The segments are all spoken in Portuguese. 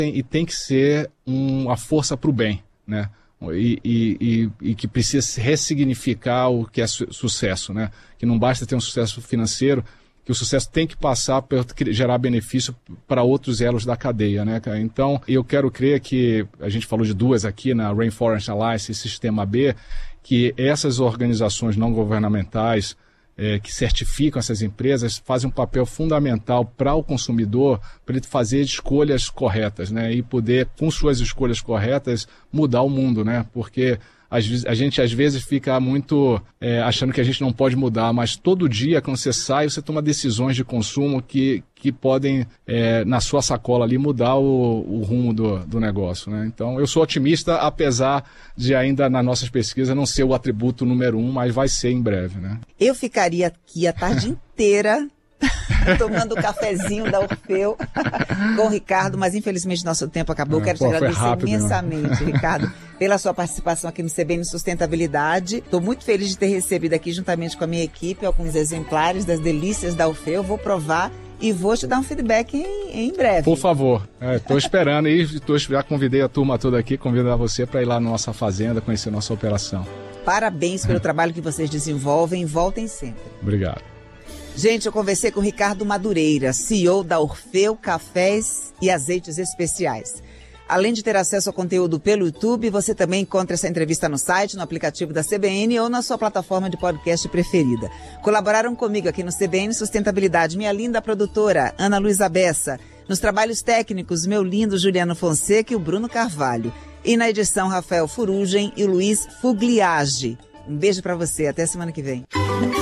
e tem que ser uma força para o bem, né? E que precisa se ressignificar o que é sucesso, né? Que não basta ter um sucesso financeiro, que o sucesso tem que passar para gerar benefício para outros elos da cadeia, né? Então, eu quero crer que, a gente falou de duas aqui, na Rainforest Alliance e Sistema B, que essas organizações não governamentais que certificam essas empresas fazem um papel fundamental para o consumidor, para ele fazer escolhas corretas, né? E poder, com suas escolhas corretas, mudar o mundo, né? Porque a gente às vezes fica muito achando que a gente não pode mudar, mas todo dia, quando você sai, você toma decisões de consumo que podem, na sua sacola ali, mudar o rumo do negócio, né? Então, eu sou otimista, apesar de ainda, nas nossas pesquisas, não ser o atributo número 1, mas vai ser em breve, né? Eu ficaria aqui a tarde inteira tomando o cafezinho da Orfeu com o Ricardo, mas infelizmente nosso tempo acabou. Quero te agradecer rápido, imensamente, Ricardo, pela sua participação aqui no CBN Sustentabilidade. Estou muito feliz de ter recebido aqui, juntamente com a minha equipe, alguns exemplares das delícias da Orfeu. Vou provar e vou te dar um feedback em breve. Por favor, estou esperando e já convidei a turma toda aqui, convido você para ir lá na nossa fazenda, conhecer nossa operação. Parabéns pelo trabalho que vocês desenvolvem, voltem sempre. Obrigado. Gente, eu conversei com o Ricardo Madureira, CEO da Orfeu Cafés e Azeites Especiais. Além de ter acesso ao conteúdo pelo YouTube, você também encontra essa entrevista no site, no aplicativo da CBN ou na sua plataforma de podcast preferida. Colaboraram comigo aqui no CBN Sustentabilidade, minha linda produtora, Ana Luísa Bessa. Nos trabalhos técnicos, meu lindo Juliano Fonseca e o Bruno Carvalho. E na edição, Rafael Furugem e Luiz Fugliage. Um beijo pra você, até semana que vem.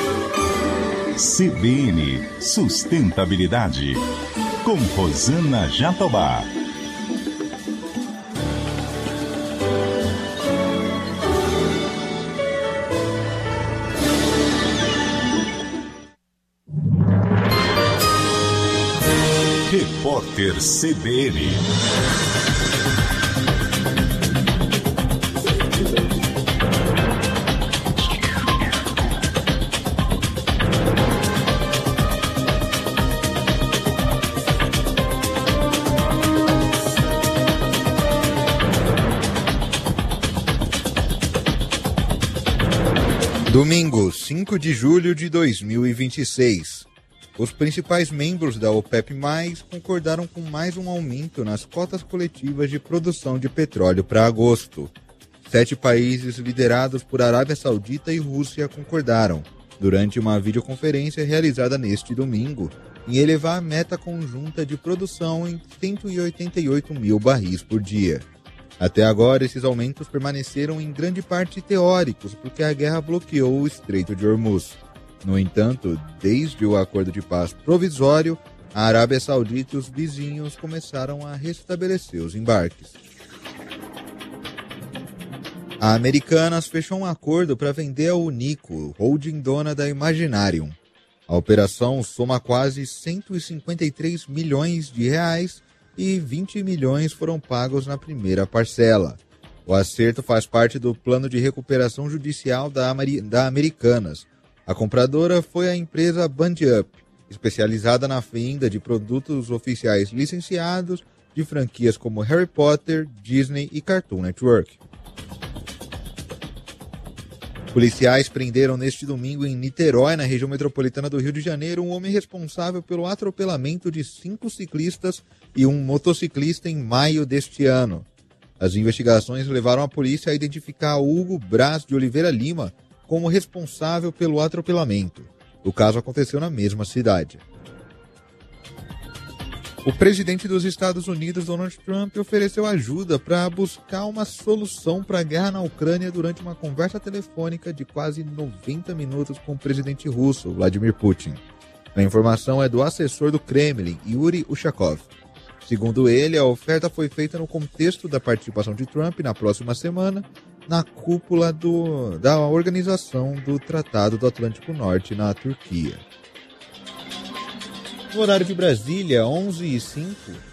CBN Sustentabilidade, com Rosana Jatobá. Repórter CBN. Domingo, 5 de julho de 2026. Os principais membros da OPEP+, concordaram com mais um aumento nas cotas coletivas de produção de petróleo para agosto. 7 países liderados por Arábia Saudita e Rússia concordaram, durante uma videoconferência realizada neste domingo, em elevar a meta conjunta de produção em 188 mil barris por dia. Até agora, esses aumentos permaneceram em grande parte teóricos, porque a guerra bloqueou o Estreito de Hormuz. No entanto, desde o acordo de paz provisório, a Arábia Saudita e os vizinhos começaram a restabelecer os embarques. A Americanas fechou um acordo para vender a Unico, holding dona da Imaginarium. A operação soma quase 153 milhões de reais e 20 milhões foram pagos na primeira parcela. O acerto faz parte do plano de recuperação judicial da Americanas. A compradora foi a empresa Band Up, especializada na venda de produtos oficiais licenciados de franquias como Harry Potter, Disney e Cartoon Network. Policiais prenderam neste domingo em Niterói, na região metropolitana do Rio de Janeiro, um homem responsável pelo atropelamento de 5 ciclistas e um motociclista em maio deste ano. As investigações levaram a polícia a identificar Hugo Braz de Oliveira Lima como responsável pelo atropelamento. O caso aconteceu na mesma cidade. O presidente dos Estados Unidos, Donald Trump, ofereceu ajuda para buscar uma solução para a guerra na Ucrânia durante uma conversa telefônica de quase 90 minutos com o presidente russo, Vladimir Putin. A informação é do assessor do Kremlin, Yuri Ushakov. Segundo ele, a oferta foi feita no contexto da participação de Trump na próxima semana na cúpula da Organização do Tratado do Atlântico Norte na Turquia. No horário de Brasília, 11h05.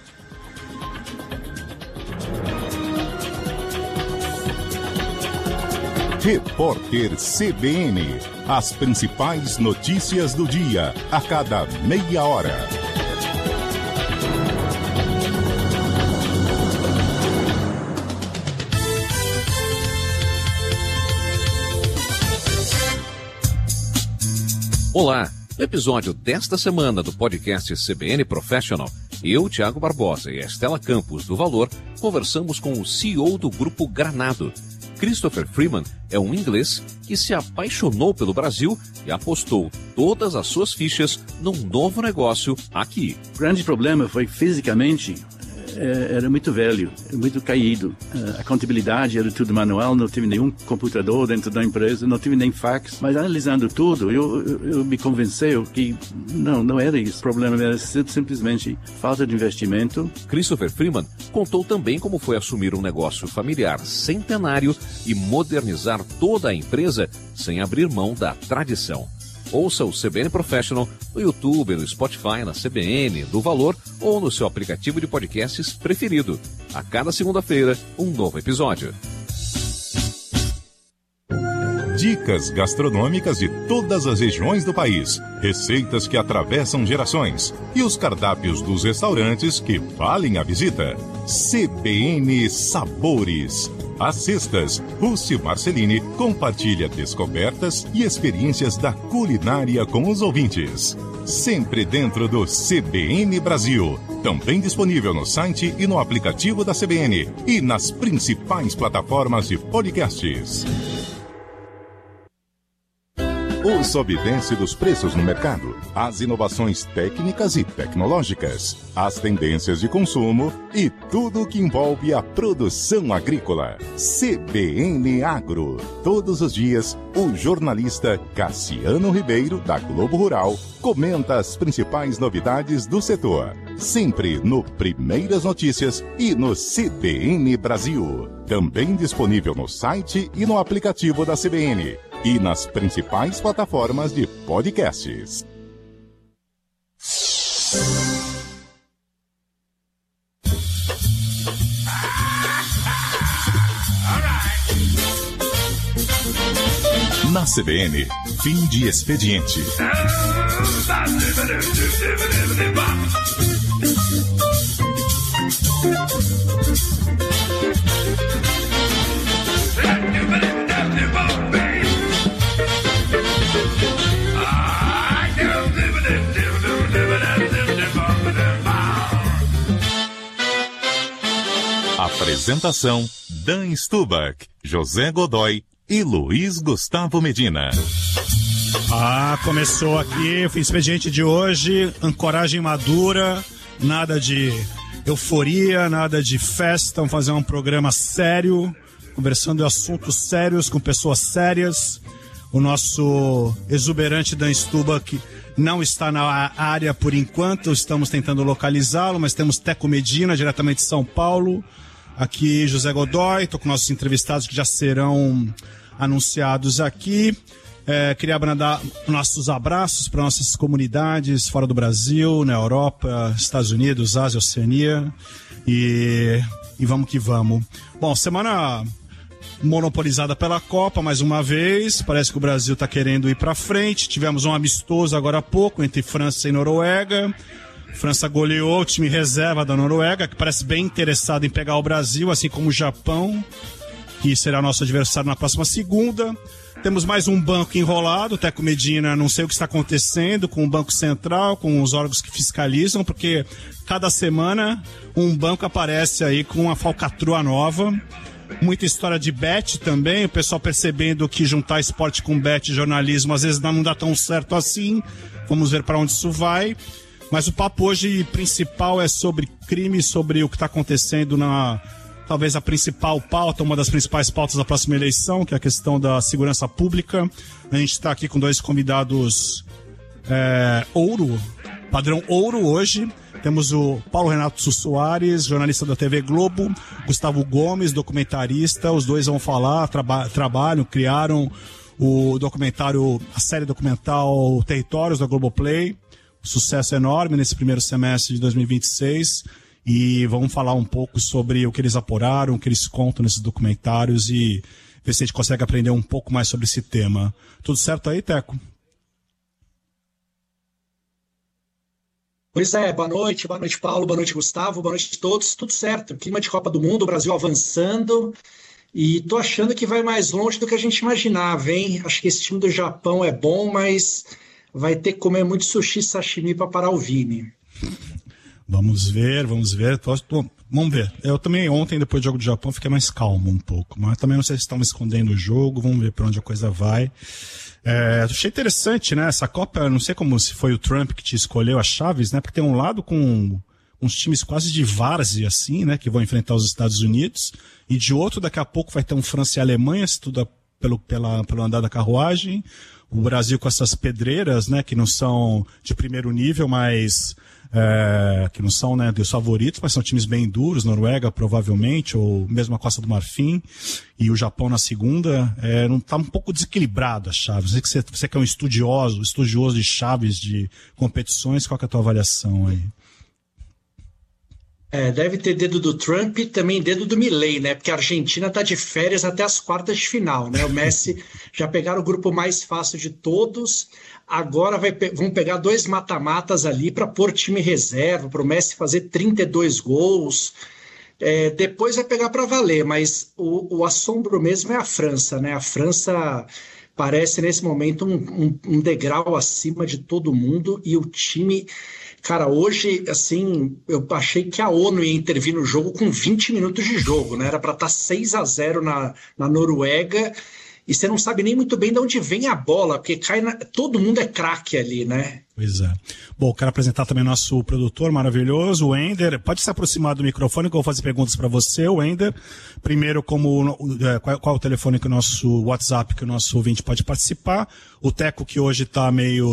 Repórter CBN. As principais notícias do dia, a cada meia hora. Olá, no episódio desta semana do podcast CBN Professional, eu, Thiago Barbosa e a Estela Campos, do Valor, conversamos com o CEO do Grupo Granado. Christopher Freeman é um inglês que se apaixonou pelo Brasil e apostou todas as suas fichas num novo negócio aqui. O grande problema foi fisicamente, era muito velho, muito caído. A contabilidade era tudo manual, não tive nenhum computador dentro da empresa, não tive nem fax. Mas analisando tudo, eu me convenceu que não era isso. O problema era simplesmente falta de investimento. Christopher Freeman contou também como foi assumir um negócio familiar centenário e modernizar toda a empresa sem abrir mão da tradição. Ouça o CBN Professional no YouTube, no Spotify, na CBN, do Valor ou no seu aplicativo de podcasts preferido. A cada segunda-feira, um novo episódio. Dicas gastronômicas de todas as regiões do país, receitas que atravessam gerações e os cardápios dos restaurantes que valem a visita. CBN Sabores. Às sextas, Rússio Marcelini compartilha descobertas e experiências da culinária com os ouvintes. Sempre dentro do CBN Brasil. Também disponível no site e no aplicativo da CBN e nas principais plataformas de podcasts. O sobe e desce dos preços no mercado, as inovações técnicas e tecnológicas, as tendências de consumo e tudo o que envolve a produção agrícola. CBN Agro. Todos os dias, o jornalista Cassiano Ribeiro, da Globo Rural, comenta as principais novidades do setor. Sempre no Primeiras Notícias e no CBN Brasil. Também disponível no site e no aplicativo da CBN. E nas principais plataformas de podcasts. Na CBN, fim de expediente. Apresentação: Dan Stubach, José Godoy e Luiz Gustavo Medina. Começou aqui o expediente de hoje, ancoragem madura, nada de euforia, nada de festa, vamos fazer um programa sério, conversando de assuntos sérios com pessoas sérias. O nosso exuberante Dan Stubach não está na área por enquanto, estamos tentando localizá-lo, mas temos Teco Medina, diretamente de São Paulo. Aqui José Godoy, estou com nossos entrevistados que já serão anunciados aqui. Queria mandar nossos abraços para nossas comunidades fora do Brasil, na Europa, Estados Unidos, Ásia, Oceania. E vamos que vamos. Bom, semana monopolizada pela Copa, mais uma vez. Parece que o Brasil está querendo ir para frente. Tivemos um amistoso agora há pouco entre França e Noruega. França goleou o time reserva da Noruega, que parece bem interessado em pegar o Brasil, assim como o Japão, que será nosso adversário na próxima segunda. Temos mais um banco enrolado, o Teco Medina, não sei o que está acontecendo com o Banco Central, com os órgãos que fiscalizam, porque cada semana um banco aparece aí com uma falcatrua nova. Muita história de bet também, o pessoal percebendo que juntar esporte com bet e jornalismo às vezes não dá tão certo assim. Vamos ver para onde isso vai. Mas o papo hoje principal é sobre crime, sobre o que está acontecendo na, talvez a principal pauta, uma das principais pautas da próxima eleição, que é a questão da segurança pública. A gente está aqui com dois convidados ouro, padrão ouro hoje. Temos o Paulo Renato Soares, jornalista da TV Globo, Gustavo Gomes, documentarista. Os dois vão falar, trabalham, criaram o documentário, a série documental Territórios da Globoplay. Sucesso enorme nesse primeiro semestre de 2026 e vamos falar um pouco sobre o que eles apuraram, o que eles contam nesses documentários e ver se a gente consegue aprender um pouco mais sobre esse tema. Tudo certo aí, Teco? Pois é, boa noite Paulo, boa noite Gustavo, boa noite a todos, tudo certo, clima de Copa do Mundo, o Brasil avançando e tô achando que vai mais longe do que a gente imaginava, hein? Acho que esse time do Japão é bom, mas vai ter que comer muito sushi sashimi para parar o Vini. Vamos ver. Vamos ver. Eu também ontem, depois do jogo do Japão, fiquei mais calmo um pouco. Mas também não sei se estão escondendo o jogo. Vamos ver para onde a coisa vai. Achei interessante, né? Essa Copa, eu não sei como se foi o Trump que te escolheu as chaves, né? Porque tem um lado com uns times quase de várzea, assim, né? Que vão enfrentar os Estados Unidos. E de outro, daqui a pouco vai ter um França e Alemanha, se tudo pelo andar da carruagem. O Brasil com essas pedreiras, né? Que não são de primeiro nível, mas... que não são, né, dos favoritos, mas são times bem duros, Noruega provavelmente, ou mesmo a Costa do Marfim, e o Japão na segunda, não está um pouco desequilibrado as chaves. Você que é um estudioso de chaves de competições, qual que é a tua avaliação aí? Deve ter dedo do Trump e também dedo do Milei, né? Porque a Argentina está de férias até as quartas de final, né? O Messi já pegaram o grupo mais fácil de todos. Agora vão pegar 2 mata-matas ali para pôr time reserva, para o Messi fazer 32 gols. Depois vai pegar para valer, mas o assombro mesmo é a França, né? A França parece nesse momento um degrau acima de todo mundo e o time... Cara, hoje, assim, eu achei que a ONU ia intervir no jogo com 20 minutos de jogo, né? Era para estar 6-0 na Noruega e você não sabe nem muito bem de onde vem a bola, porque todo mundo é craque ali, né? Pois é. Bom, quero apresentar também nosso produtor maravilhoso, o Wender. Pode se aproximar do microfone que eu vou fazer perguntas para você, Wender. Primeiro, qual é o telefone que o nosso WhatsApp que o nosso ouvinte pode participar. O Teco, que hoje tá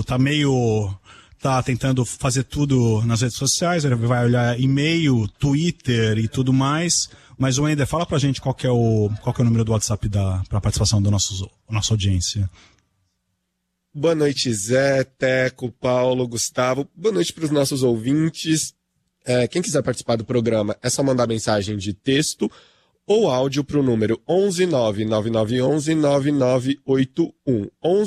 tentando fazer tudo nas redes sociais, ele vai olhar e-mail, Twitter e tudo mais. Mas, Wender, fala pra gente qual que é o número do WhatsApp para participação da nossa audiência. Boa noite, Zé, Teco, Paulo, Gustavo. Boa noite para os nossos ouvintes. Quem quiser participar do programa, é só mandar mensagem de texto ou áudio para o número 11999119981.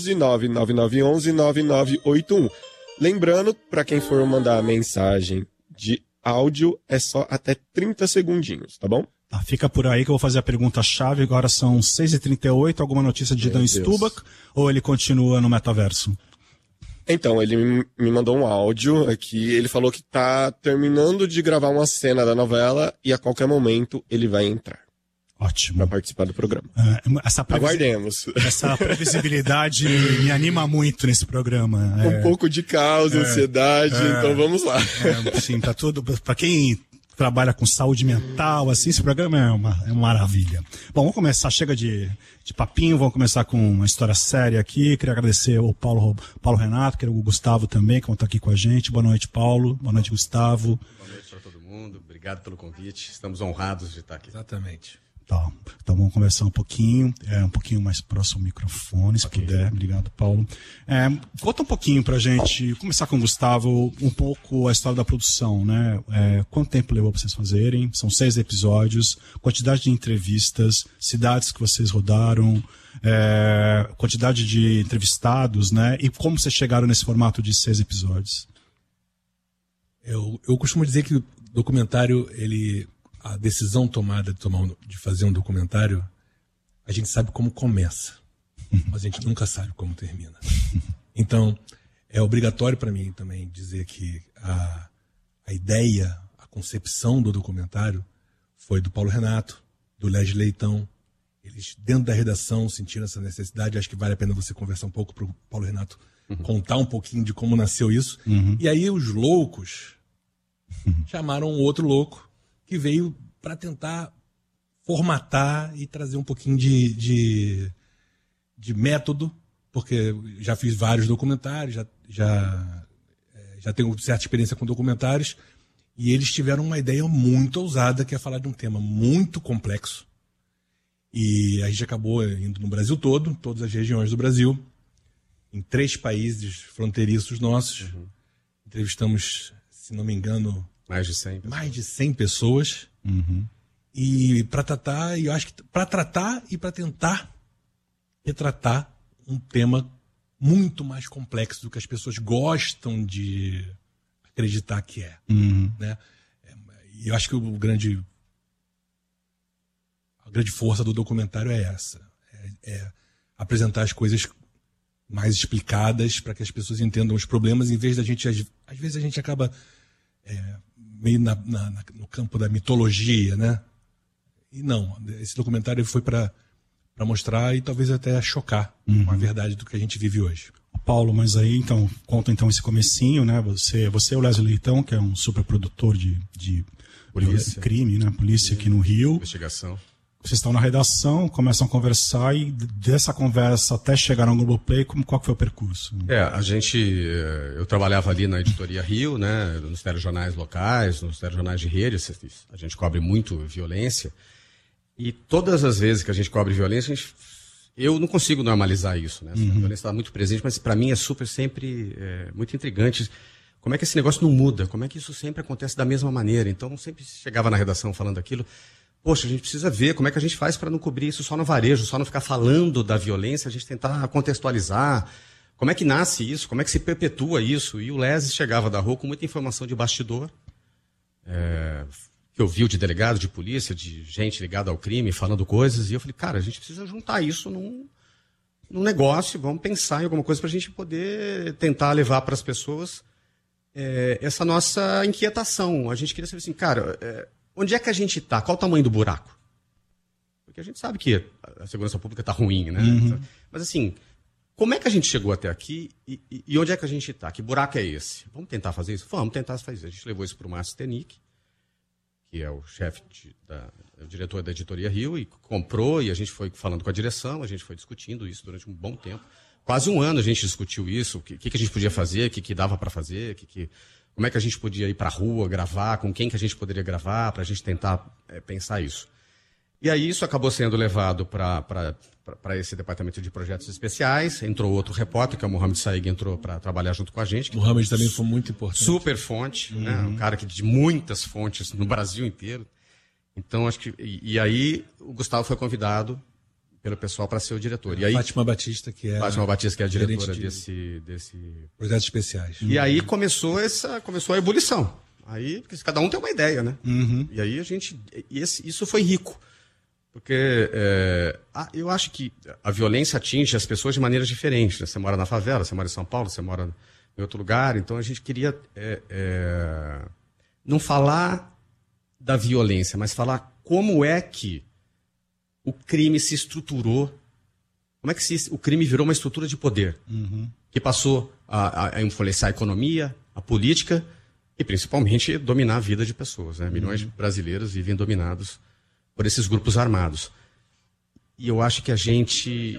11999119981. Lembrando, para quem for mandar mensagem de áudio, é só até 30 segundinhos, tá bom? Fica por aí que eu vou fazer a pergunta-chave. Agora são 6h38. Alguma notícia de Dan Stubach ou ele continua no metaverso? Então, ele me mandou um áudio aqui. Ele falou que tá terminando de gravar uma cena da novela e a qualquer momento ele vai entrar. Ótimo. Para participar do programa. Aguardemos. Essa previsibilidade me anima muito nesse programa. Um pouco de caos, ansiedade, então vamos lá. Sim, tá tudo. Para quem trabalha com saúde mental, assim, esse programa é uma maravilha. Bom, vamos começar. Chega de papinho, vamos começar com uma história séria aqui. Queria agradecer ao Paulo Renato, que é o Gustavo também, que vão estar aqui com a gente. Boa noite, Paulo. Boa noite, Gustavo. Boa noite para todo mundo. Obrigado pelo convite. Estamos honrados de estar aqui. Exatamente. Tá. Então vamos conversar um pouquinho mais próximo ao microfone, se puder. Obrigado, Paulo. Conta um pouquinho pra gente, começar com o Gustavo, um pouco a história da produção, né? Quanto tempo levou pra vocês fazerem? São 6 episódios, quantidade de entrevistas, cidades que vocês rodaram, quantidade de entrevistados, né? E como vocês chegaram nesse formato de 6 episódios? Eu costumo dizer que o documentário, a decisão tomada de fazer um documentário, a gente sabe como começa, mas a gente nunca sabe como termina. Então, é obrigatório para mim também dizer que a ideia, a concepção do documentário foi do Paulo Renato, do Leslie Leitão. Eles, dentro da redação, sentiram essa necessidade. Acho que vale a pena você conversar um pouco para o Paulo Renato contar um pouquinho de como nasceu isso. E aí os loucos chamaram um outro louco que veio para tentar formatar e trazer um pouquinho de método, porque já fiz vários documentários, já tenho certa experiência com documentários, e eles tiveram uma ideia muito ousada, que é falar de um tema muito complexo. E a gente acabou indo no Brasil todo, todas as regiões do Brasil, em 3 países fronteiriços nossos. Entrevistamos, se não me engano, mais de 100 pessoas. E para tratar, eu acho que para tratar e para tentar retratar um tema muito mais complexo do que as pessoas gostam de acreditar que é. Né? E eu acho que a grande força do documentário é essa. É apresentar as coisas mais explicadas para que as pessoas entendam os problemas, em vez da gente, às vezes a gente acaba meio no campo da mitologia, né? E não, esse documentário foi para mostrar e talvez até chocar com a verdade do que a gente vive hoje. Paulo, mas aí então, conta então esse comecinho, né? Você é o Leslie Leitão, que é um super produtor de polícia. Crime, né? Polícia aqui no Rio. Investigação. Vocês estão na redação, começam a conversar e dessa conversa até chegar no Globoplay, qual que foi o percurso? Eu trabalhava ali na Editoria Rio, né? Nos telejornais locais, nos telejornais de rede, a gente cobre muito violência. E todas as vezes que a gente cobre violência, eu não consigo normalizar isso, né? A violência está muito presente, mas para mim é sempre muito intrigante. Como é que esse negócio não muda? Como é que isso sempre acontece da mesma maneira? Então, sempre chegava na redação falando aquilo. Poxa, a gente precisa ver como é que a gente faz para não cobrir isso só no varejo, só não ficar falando da violência, a gente tentar contextualizar. Como é que nasce isso? Como é que se perpetua isso? E o Leslie chegava da rua com muita informação de bastidor, que ouviu de delegado, de polícia, de gente ligada ao crime, falando coisas. E eu falei, cara, a gente precisa juntar isso num negócio, vamos pensar em alguma coisa para a gente poder tentar levar para as pessoas essa nossa inquietação. A gente queria saber assim, cara... onde é que a gente está? Qual o tamanho do buraco? Porque a gente sabe que a segurança pública está ruim, né? Mas assim, como é que a gente chegou até aqui e onde é que a gente está? Que buraco é esse? Vamos tentar fazer isso? Vamos tentar fazer isso. A gente levou isso para o Márcio Tenick, que é o chefe, o diretor da Editoria Rio, e comprou, e a gente foi falando com a direção, a gente foi discutindo isso durante um bom tempo. Quase um ano a gente discutiu isso, o que a gente podia fazer, o que dava para fazer, como é que a gente podia ir para a rua, gravar, com quem que a gente poderia gravar, para a gente tentar pensar isso. E aí isso acabou sendo levado para esse departamento de projetos especiais. Entrou outro repórter, que é o Mohamed Saig, entrou para trabalhar junto com a gente. O Mohamed também foi muito importante. Super fonte, né? Um cara de muitas fontes no Brasil inteiro. Então, acho que... E aí o Gustavo foi convidado pelo pessoal para ser o diretor. E aí, Fátima Batista, que é a diretora desse projetos especiais. E aí começou a ebulição. Aí, porque cada um tem uma ideia, né? E aí isso foi rico. Porque eu acho que a violência atinge as pessoas de maneiras diferentes, né? Você mora na favela, você mora em São Paulo, você mora em outro lugar. Então a gente queria não falar da violência, mas falar como é que o crime se estruturou, como é que o crime virou uma estrutura de poder, que passou a influenciar a economia, a política e principalmente dominar a vida de pessoas, né? Milhões de brasileiros vivem dominados por esses grupos armados. E eu acho que a gente...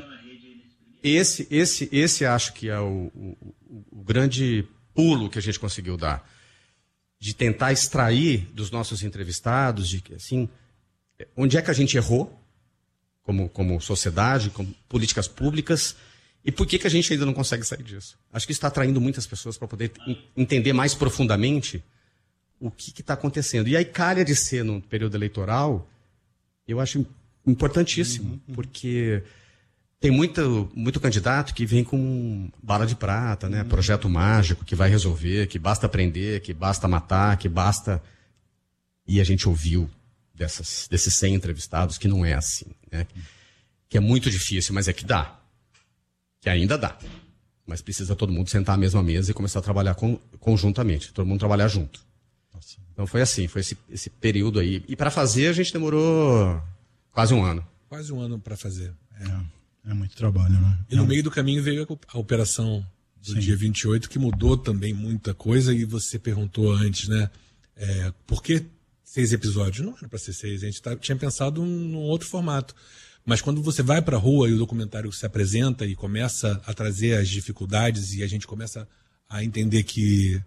Esse acho que é o grande pulo que a gente conseguiu dar, de tentar extrair dos nossos entrevistados, de assim, onde é que a gente errou, como sociedade, como políticas públicas, e por que a gente ainda não consegue sair disso. Acho que isso está atraindo muitas pessoas para poder entender mais profundamente o que está acontecendo. E aí calha de ser no período eleitoral, eu acho importantíssimo, porque tem muito candidato que vem com bala de prata, né? Projeto mágico, que vai resolver, que basta prender, que basta matar, que basta... E a gente ouviu desses 100 entrevistados que não é assim, né? Que é muito difícil, mas é que dá. Que ainda dá. Mas precisa todo mundo sentar à mesma mesa e começar a trabalhar conjuntamente. Todo mundo trabalhar junto. Nossa. Então foi assim, foi esse período aí. E para fazer a gente demorou quase um ano. Quase um ano para fazer. É muito trabalho, né? E no meio do caminho veio a operação do dia 28, que mudou também muita coisa. E você perguntou antes, né? Por que 6 episódios? Não era para ser 6, a gente tinha pensado num outro formato. Mas quando você vai para a rua e o documentário se apresenta e começa a trazer as dificuldades e a gente começa a entender que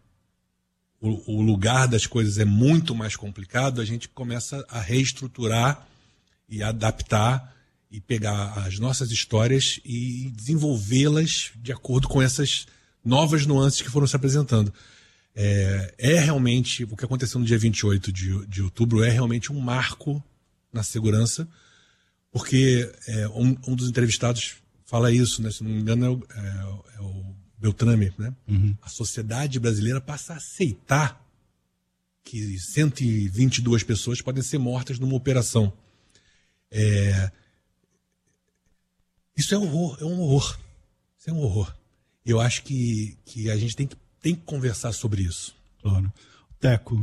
o lugar das coisas é muito mais complicado, a gente começa a reestruturar e adaptar e pegar as nossas histórias e desenvolvê-las de acordo com essas novas nuances que foram se apresentando. Realmente, o que aconteceu no dia 28 de outubro é realmente um marco na segurança, porque um dos entrevistados fala isso, né? Se não me engano é o Beltrame, né? A sociedade brasileira passa a aceitar que 122 pessoas podem ser mortas numa operação. Isso é um horror. Isso é um horror. Eu acho que a gente tem que conversar sobre isso. Claro. Teco.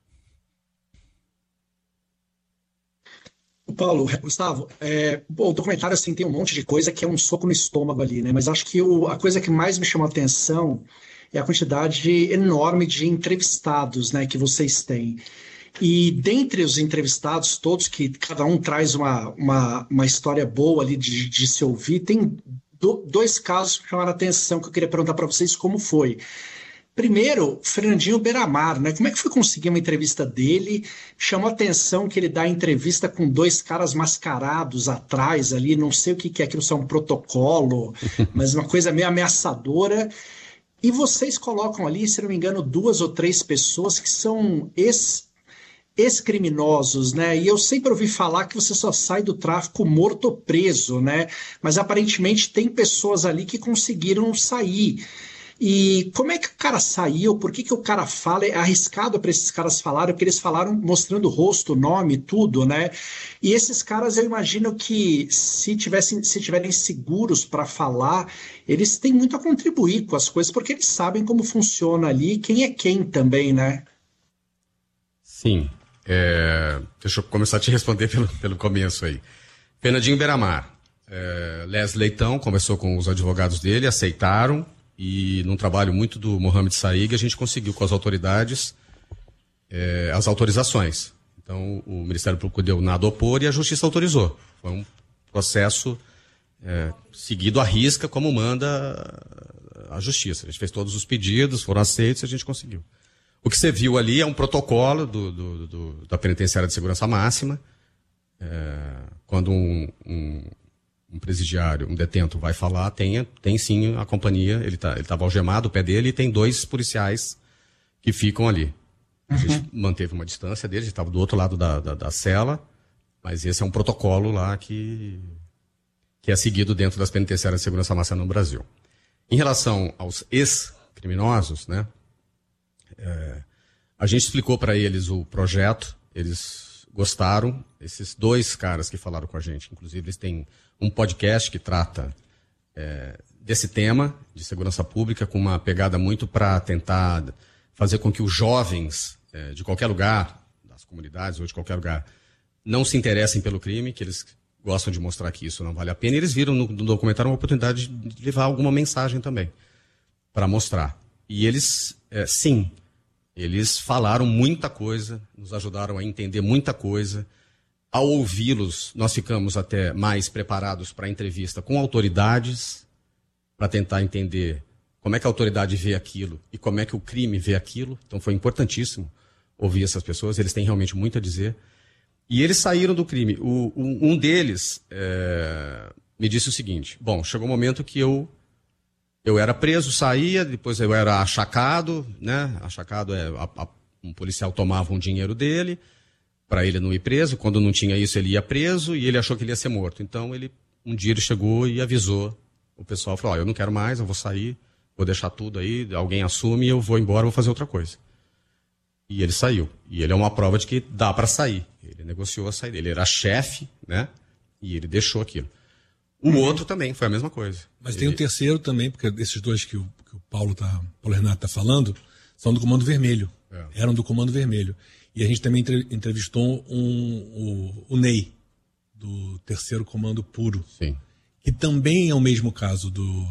Paulo, Gustavo, o documentário assim, tem um monte de coisa que é um soco no estômago ali, né? Mas acho que a coisa que mais me chamou a atenção é a quantidade enorme de entrevistados, né, que vocês têm. E dentre os entrevistados todos, que cada um traz uma história boa ali de se ouvir, tem dois casos que chamaram a atenção, que eu queria perguntar para vocês como foi. Primeiro, Fernandinho Beiramar, né? Como é que foi conseguir uma entrevista dele? Chamou a atenção que ele dá entrevista com dois caras mascarados atrás ali, não sei o que é aquilo, se é um protocolo, mas uma coisa meio ameaçadora. E vocês colocam ali, se não me engano, 2 ou 3 pessoas que são ex-criminosos, né? E eu sempre ouvi falar que você só sai do tráfico morto ou preso, né? Mas aparentemente tem pessoas ali que conseguiram sair. E como é que o cara saiu? Por que o cara fala? É arriscado para esses caras falarem, porque eles falaram mostrando o rosto, nome, tudo, né? E esses caras, eu imagino que se tiverem seguros para falar, eles têm muito a contribuir com as coisas, porque eles sabem como funciona ali, quem é quem também, né? Sim. Deixa eu começar a te responder pelo começo aí. Fernandinho Beiramar. Les Leitão conversou com os advogados dele, aceitaram. E num trabalho muito do Mohamed Saig, a gente conseguiu com as autoridades as autorizações. Então, o Ministério Público deu nada a opor e a Justiça autorizou. Foi um processo seguido à risca, como manda a Justiça. A gente fez todos os pedidos, foram aceitos e a gente conseguiu. O que você viu ali é um protocolo da Penitenciária de Segurança Máxima. Quando um presidiário, um detento vai falar, tem sim a companhia, ele estava algemado, o pé dele, e tem 2 policiais que ficam ali. A gente manteve uma distância dele, a gente estava do outro lado da cela, mas esse é um protocolo lá que é seguido dentro das penitenciárias de segurança máxima no Brasil. Em relação aos ex-criminosos, né, a gente explicou para eles o projeto, eles gostaram, esses 2 caras que falaram com a gente, inclusive eles têm um podcast que trata desse tema de segurança pública, com uma pegada muito para tentar fazer com que os jovens de qualquer lugar, das comunidades ou de qualquer lugar, não se interessem pelo crime, que eles gostam de mostrar que isso não vale a pena. E eles viram no documentário uma oportunidade de levar alguma mensagem também, para mostrar. E eles, sim, eles falaram muita coisa, nos ajudaram a entender muita coisa. Ao ouvi-los, nós ficamos até mais preparados para a entrevista com autoridades, para tentar entender como é que a autoridade vê aquilo e como é que o crime vê aquilo. Então foi importantíssimo ouvir essas pessoas, eles têm realmente muito a dizer. E eles saíram do crime. Um deles me disse o seguinte: bom, chegou um momento que eu era preso, saía, depois eu era achacado, né? Achacado um policial tomava um dinheiro dele, para ele não ir preso. Quando não tinha isso, ele ia preso e ele achou que ele ia ser morto. Então, um dia ele chegou e avisou o pessoal, falou, eu não quero mais, eu vou sair, vou deixar tudo aí, alguém assume, eu vou embora, vou fazer outra coisa. E ele saiu. E ele é uma prova de que dá para sair. Ele negociou a saída. Ele era chefe, né? E ele deixou aquilo. O outro também foi a mesma coisa. Mas tem um terceiro também, porque esses 2 que o Paulo Renato está falando são do Comando Vermelho. Eram do Comando Vermelho. E a gente também entrevistou o Ney, do 3º Comando Puro. Sim. Que também é o mesmo caso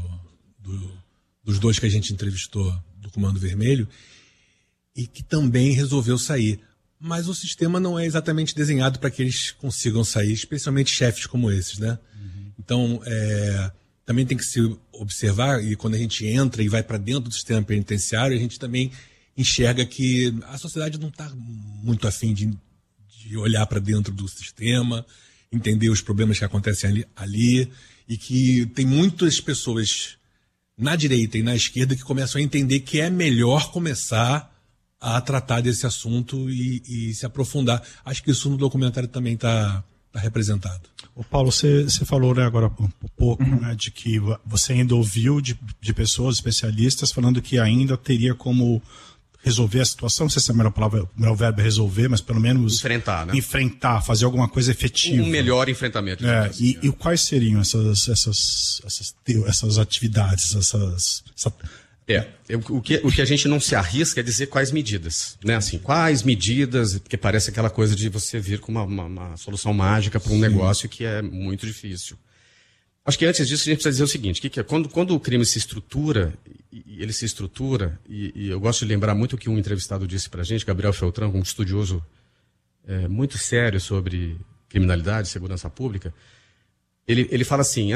dos 2 que a gente entrevistou do Comando Vermelho, e que também resolveu sair. Mas o sistema não é exatamente desenhado para que eles consigam sair, especialmente chefes como esses, né? Então, também tem que se observar, e quando a gente entra e vai para dentro do sistema penitenciário, a gente também enxerga que a sociedade não está muito afim de olhar para dentro do sistema, entender os problemas que acontecem ali, e que tem muitas pessoas na direita e na esquerda que começam a entender que é melhor começar a tratar desse assunto e se aprofundar. Acho que isso no documentário também está representado. Ô Paulo, você falou, né, agora um pouco, né, de que você ainda ouviu de pessoas especialistas falando que ainda teria como resolver a situação, não sei se é a melhor palavra, o melhor verbo é resolver, mas pelo menos enfrentar, né? Enfrentar, fazer alguma coisa efetiva. Um melhor enfrentamento. E quais seriam essas atividades, o que a gente não se arrisca é dizer quais medidas, né? Assim, quais medidas, porque parece aquela coisa de você vir com uma solução mágica para um negócio que é muito difícil. Acho que antes disso a gente precisa dizer o seguinte, que quando o crime se estrutura, e eu gosto de lembrar muito o que um entrevistado disse pra gente, Gabriel Feltrão, um estudioso muito sério sobre criminalidade, segurança pública, ele fala assim,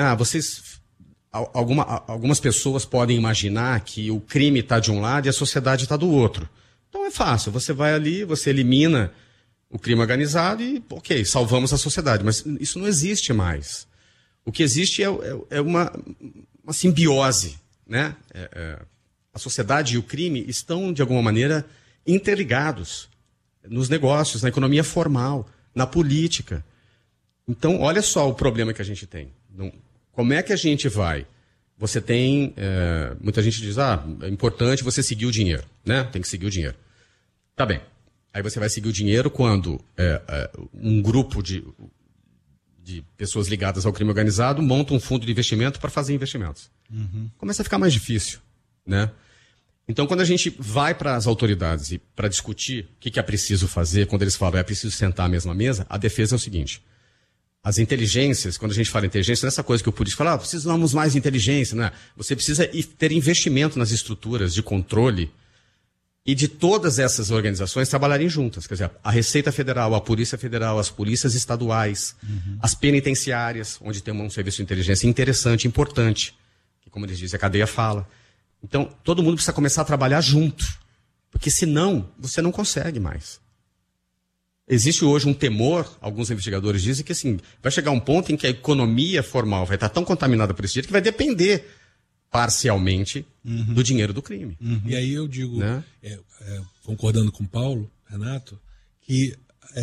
algumas pessoas podem imaginar que o crime está de um lado e a sociedade está do outro. Então é fácil, você vai ali, você elimina o crime organizado e, ok, salvamos a sociedade, mas isso não existe mais. O que existe é uma simbiose, né? A sociedade e o crime estão, de alguma maneira, interligados nos negócios, na economia formal, na política. Então, olha só o problema que a gente tem. Como é que a gente vai? Você tem... muita gente diz, é importante você seguir o dinheiro, né? Tem que seguir o dinheiro. Tá bem. Aí você vai seguir o dinheiro quando um grupo de pessoas ligadas ao crime organizado montam um fundo de investimento para fazer investimentos. Começa a ficar mais difícil, né? Então, quando a gente vai para as autoridades e para discutir o que é preciso fazer, quando eles falam é preciso sentar à mesma mesa, a defesa é o seguinte. As inteligências, quando a gente fala inteligência, nessa coisa que o político fala, precisamos mais de inteligência, né? Você precisa ter investimento nas estruturas de controle e de todas essas organizações trabalharem juntas. Quer dizer, a Receita Federal, a Polícia Federal, as polícias estaduais, as penitenciárias, onde tem um serviço de inteligência interessante, importante, que, como eles dizem, a cadeia fala. Então, todo mundo precisa começar a trabalhar junto, porque senão você não consegue mais. Existe hoje um temor, alguns investigadores dizem que assim, vai chegar um ponto em que a economia formal vai estar tão contaminada por esse jeito que vai depender parcialmente do dinheiro do crime. E aí eu digo, né? Concordando com o Paulo, Renato, que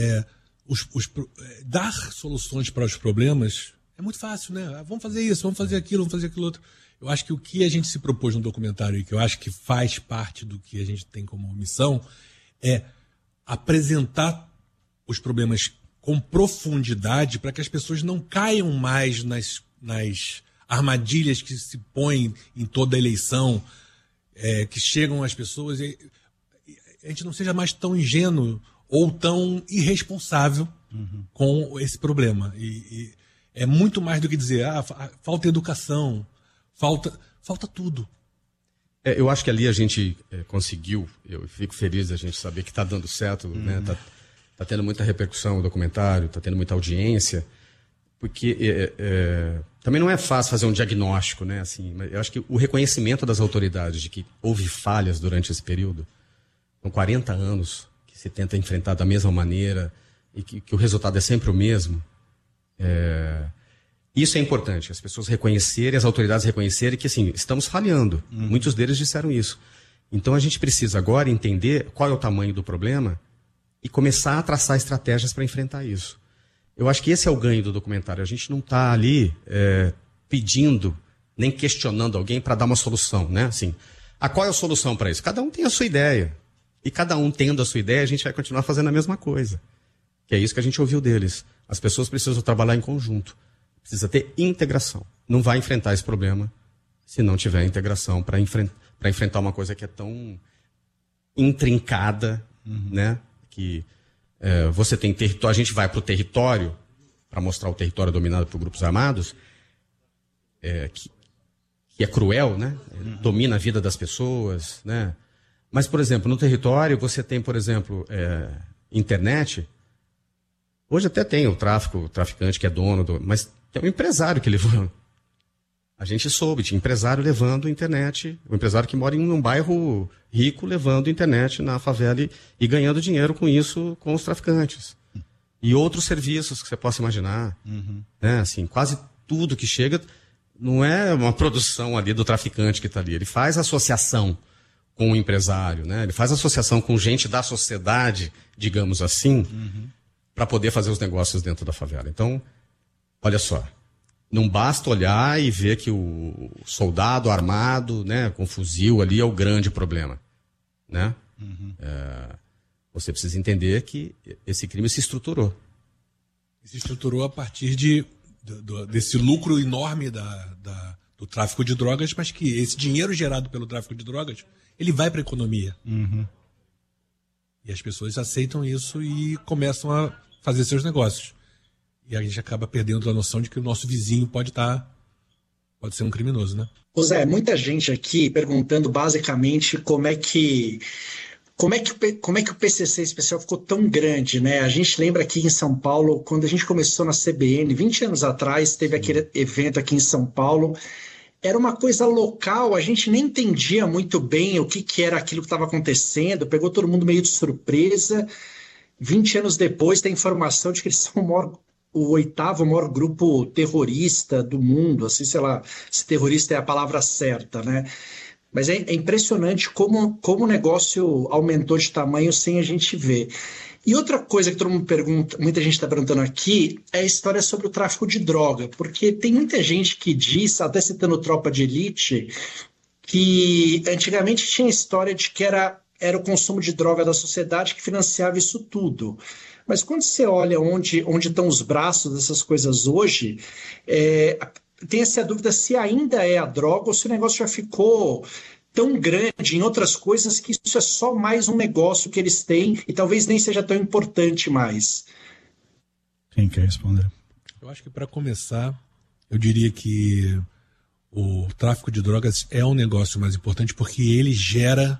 dar soluções para os problemas é muito fácil, né? Vamos fazer isso, vamos fazer aquilo outro. Eu acho que o que a gente se propôs no documentário e que eu acho que faz parte do que a gente tem como missão é apresentar os problemas com profundidade para que as pessoas não caiam mais nas armadilhas que se põem em toda eleição, que chegam às pessoas, e a gente não seja mais tão ingênuo ou tão irresponsável com esse problema. E é muito mais do que dizer, falta educação, falta tudo. Eu acho que ali a gente conseguiu, eu fico feliz da gente saber que está dando certo, né? Tá tendo muita repercussão o documentário, está tendo muita audiência, porque também não é fácil fazer um diagnóstico, né? Assim, mas eu acho que o reconhecimento das autoridades de que houve falhas durante esse período, são 40 anos que se tenta enfrentar da mesma maneira e que o resultado é sempre o mesmo, isso é importante, as pessoas reconhecerem, as autoridades reconhecerem que assim, estamos falhando. Muitos deles disseram isso. Então a gente precisa agora entender qual é o tamanho do problema e começar a traçar estratégias para enfrentar isso. Eu acho que esse é o ganho do documentário. A gente não está ali pedindo, nem questionando alguém para dar uma solução, né? Assim, qual é a solução para isso? Cada um tem a sua ideia. E cada um tendo a sua ideia, a gente vai continuar fazendo a mesma coisa. Que é isso que a gente ouviu deles. As pessoas precisam trabalhar em conjunto. Precisa ter integração. Não vai enfrentar esse problema se não tiver integração para enfrentar uma coisa que é tão intrincada, né? Que você tem território, a gente vai para o território para mostrar o território dominado por grupos armados, que é cruel, né? Domina a vida das pessoas, né? Mas, por exemplo, no território você tem, por exemplo, internet. Hoje até tem o traficante que é dono, mas tem um empresário que levou. A gente soube, tinha empresário levando internet, um empresário que mora em um bairro rico levando internet na favela e ganhando dinheiro com isso com os traficantes. E outros serviços que você possa imaginar. Né? Assim, quase tudo que chega não é uma produção ali do traficante que está ali. Ele faz associação com o empresário, né? Ele faz associação com gente da sociedade, digamos assim, para poder fazer os negócios dentro da favela. Então, olha só. Não basta olhar e ver que o soldado armado, né, com fuzil ali é o grande problema, né? Você precisa entender que esse crime se estruturou. Se estruturou a partir desse lucro enorme do tráfico de drogas, mas que esse dinheiro gerado pelo tráfico de drogas, ele vai para a economia. E as pessoas aceitam isso e começam a fazer seus negócios. E a gente acaba perdendo a noção de que o nosso vizinho pode ser um criminoso, né? Ô Zé, muita gente aqui perguntando basicamente como é que o PCC especial ficou tão grande, né? A gente lembra aqui em São Paulo, quando a gente começou na CBN, 20 anos atrás, teve aquele evento aqui em São Paulo. Era uma coisa local, a gente nem entendia muito bem o que era aquilo que estava acontecendo, pegou todo mundo meio de surpresa. 20 anos depois, tem informação de que eles são o 8º maior grupo terrorista do mundo, assim, sei lá, se terrorista é a palavra certa, né? Mas é impressionante como o negócio aumentou de tamanho sem a gente ver. E outra coisa que todo mundo pergunta, muita gente está perguntando aqui, é a história sobre o tráfico de droga, porque tem muita gente que diz, até citando Tropa de Elite, que antigamente tinha a história de que era o consumo de droga da sociedade que financiava isso tudo. Mas quando você olha onde estão os braços dessas coisas hoje, tem essa dúvida se ainda é a droga ou se o negócio já ficou tão grande em outras coisas que isso é só mais um negócio que eles têm e talvez nem seja tão importante mais. Quem quer responder? Eu acho que, para começar, eu diria que o tráfico de drogas é um negócio mais importante porque ele gera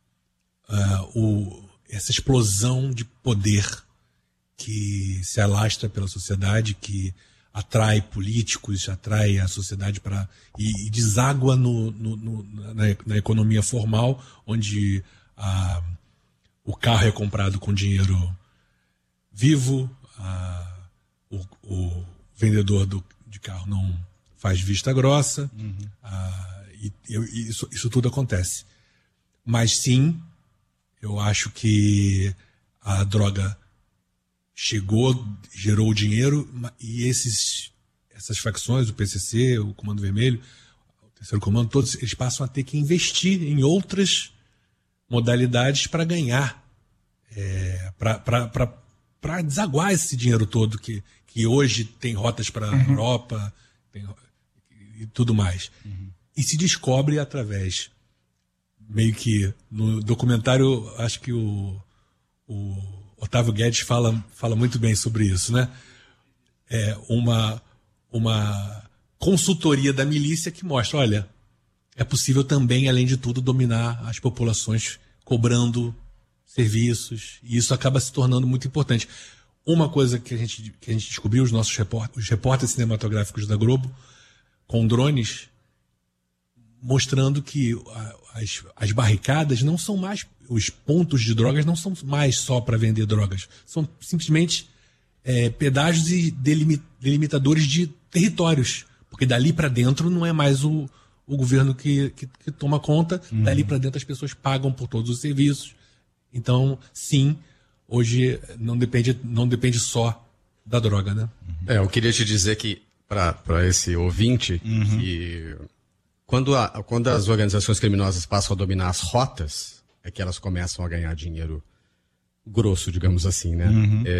essa explosão de poder que se alastra pela sociedade, que atrai políticos, atrai a sociedade e deságua na economia formal, onde o carro é comprado com dinheiro vivo, o vendedor de carro não faz vista grossa, e isso tudo acontece. Mas sim, eu acho que a droga chegou, gerou dinheiro, e essas facções, o PCC, o Comando Vermelho, o Terceiro Comando, todos eles passam a ter que investir em outras modalidades para ganhar, para desaguar esse dinheiro todo que hoje tem rotas para a Europa e tudo mais. E se descobre através, meio que no documentário, acho que o Otávio Guedes fala muito bem sobre isso, né? É uma consultoria da milícia que mostra, olha, é possível também, além de tudo, dominar as populações cobrando serviços, e isso acaba se tornando muito importante. Uma coisa que a gente descobriu, os repórteres cinematográficos da Globo, com drones, mostrando que as barricadas não são mais, os pontos de drogas não são mais só para vender drogas, são simplesmente pedágios e delimitadores de territórios, porque dali para dentro não é mais o governo que toma conta, dali para dentro as pessoas pagam por todos os serviços. Então, sim, hoje não depende só da droga, né? Eu queria te dizer que, para esse ouvinte, que quando as organizações criminosas passam a dominar as rotas, é que elas começam a ganhar dinheiro grosso, digamos assim, né?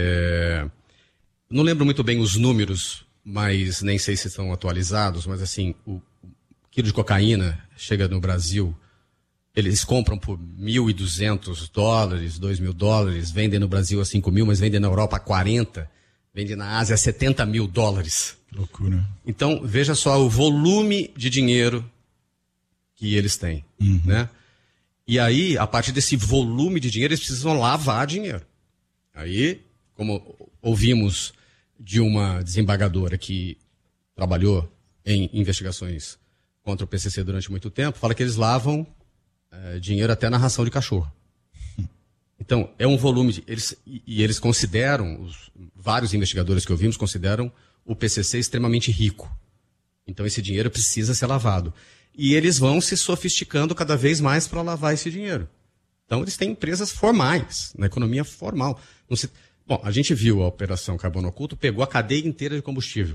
Não lembro muito bem os números, mas nem sei se estão atualizados, mas assim, o quilo de cocaína chega no Brasil, eles compram por $1.200, $2.000, vendem no Brasil a $5.000, mas vendem na Europa a 40, vendem na Ásia a $70 mil. Loucura. Então, veja só o volume de dinheiro que eles têm, né? E aí, a partir desse volume de dinheiro, eles precisam lavar dinheiro. Aí, como ouvimos de uma desembargadora que trabalhou em investigações contra o PCC durante muito tempo, fala que eles lavam dinheiro até na ração de cachorro. Então, é um volume... Eles consideram, vários investigadores que ouvimos consideram o PCC extremamente rico. Então, esse dinheiro precisa ser lavado. E eles vão se sofisticando cada vez mais para lavar esse dinheiro. Então, eles têm empresas formais, na economia formal. Bom, a gente viu a Operação Carbono Oculto, pegou a cadeia inteira de combustível.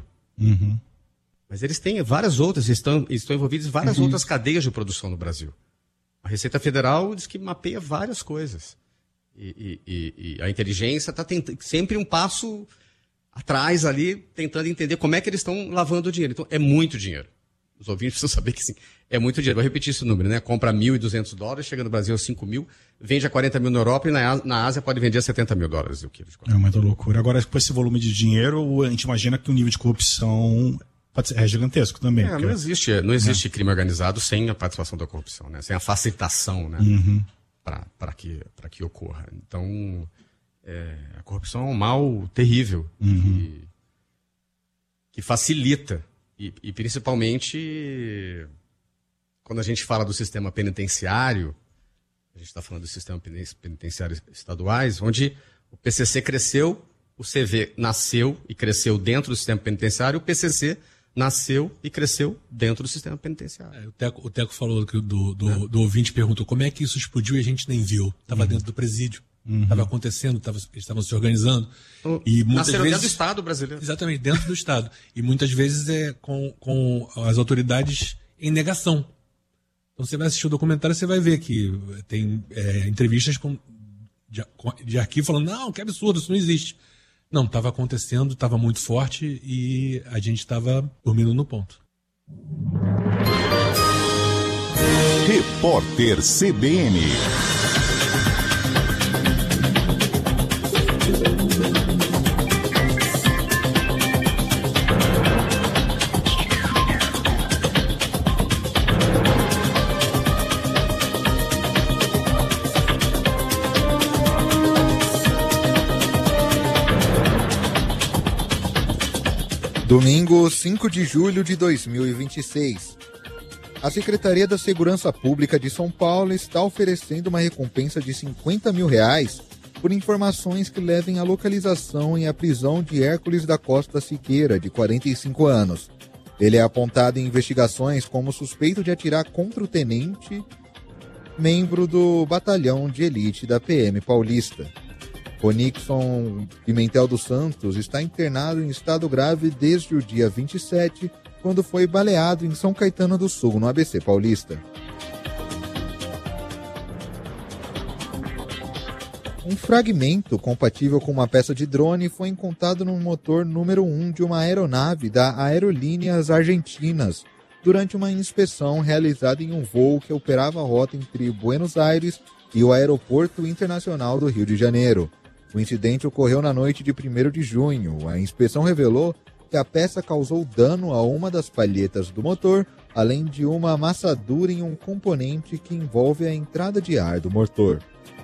Mas eles têm várias outras, estão envolvidos em várias outras cadeias de produção no Brasil. A Receita Federal diz que mapeia várias coisas. E a inteligência está sempre um passo atrás ali, tentando entender como é que eles estão lavando o dinheiro. Então, é muito dinheiro. Os ouvintes precisam saber que sim, é muito dinheiro. Vou repetir esse número, né? Compra $1.200, chega no Brasil a 5 mil, vende a 40 mil na Europa e na Ásia pode vender a 70 mil dólares o quilo. É muita loucura. Agora, com esse volume de dinheiro, a gente imagina que o nível de corrupção é gigantesco também. Não existe crime organizado sem a participação da corrupção, né? Sem a facilitação, né? Para que ocorra. Então, a corrupção é um mal terrível que facilita. E principalmente, quando a gente fala do sistema penitenciário, a gente está falando do sistema penitenciário estaduais, onde o PCC cresceu, o CV nasceu e cresceu dentro do sistema penitenciário, o PCC nasceu e cresceu dentro do sistema penitenciário. O Teco falou do ouvinte, perguntou como é que isso explodiu e a gente nem viu. Estava dentro do presídio. Estava acontecendo, eles estavam se organizando. E muitas nasceram vezes, dentro do Estado brasileiro. Exatamente, dentro do Estado. E muitas vezes com as autoridades em negação. Então você vai assistir o documentário, você vai ver que tem entrevistas de arquivo falando, não, que absurdo, isso não existe. Não, estava acontecendo, estava muito forte e a gente estava dormindo no ponto. Repórter CBN. Domingo, 5 de julho de 2026. A Secretaria da Segurança Pública de São Paulo está oferecendo uma recompensa de R$50 mil por informações que levem à localização e à prisão de Hércules da Costa Siqueira, de 45 anos. Ele é apontado em investigações como suspeito de atirar contra o tenente, membro do batalhão de elite da PM paulista. Onixon Pimentel dos Santos está internado em estado grave desde o dia 27, quando foi baleado em São Caetano do Sul, no ABC Paulista. Um fragmento compatível com uma peça de drone foi encontrado no motor número 1 de uma aeronave da Aerolíneas Argentinas, durante uma inspeção realizada em um voo que operava a rota entre Buenos Aires e o Aeroporto Internacional do Rio de Janeiro. O incidente ocorreu na noite de 1º de junho. A inspeção revelou que a peça causou dano a uma das palhetas do motor, além de uma amassadura em um componente que envolve a entrada de ar do motor.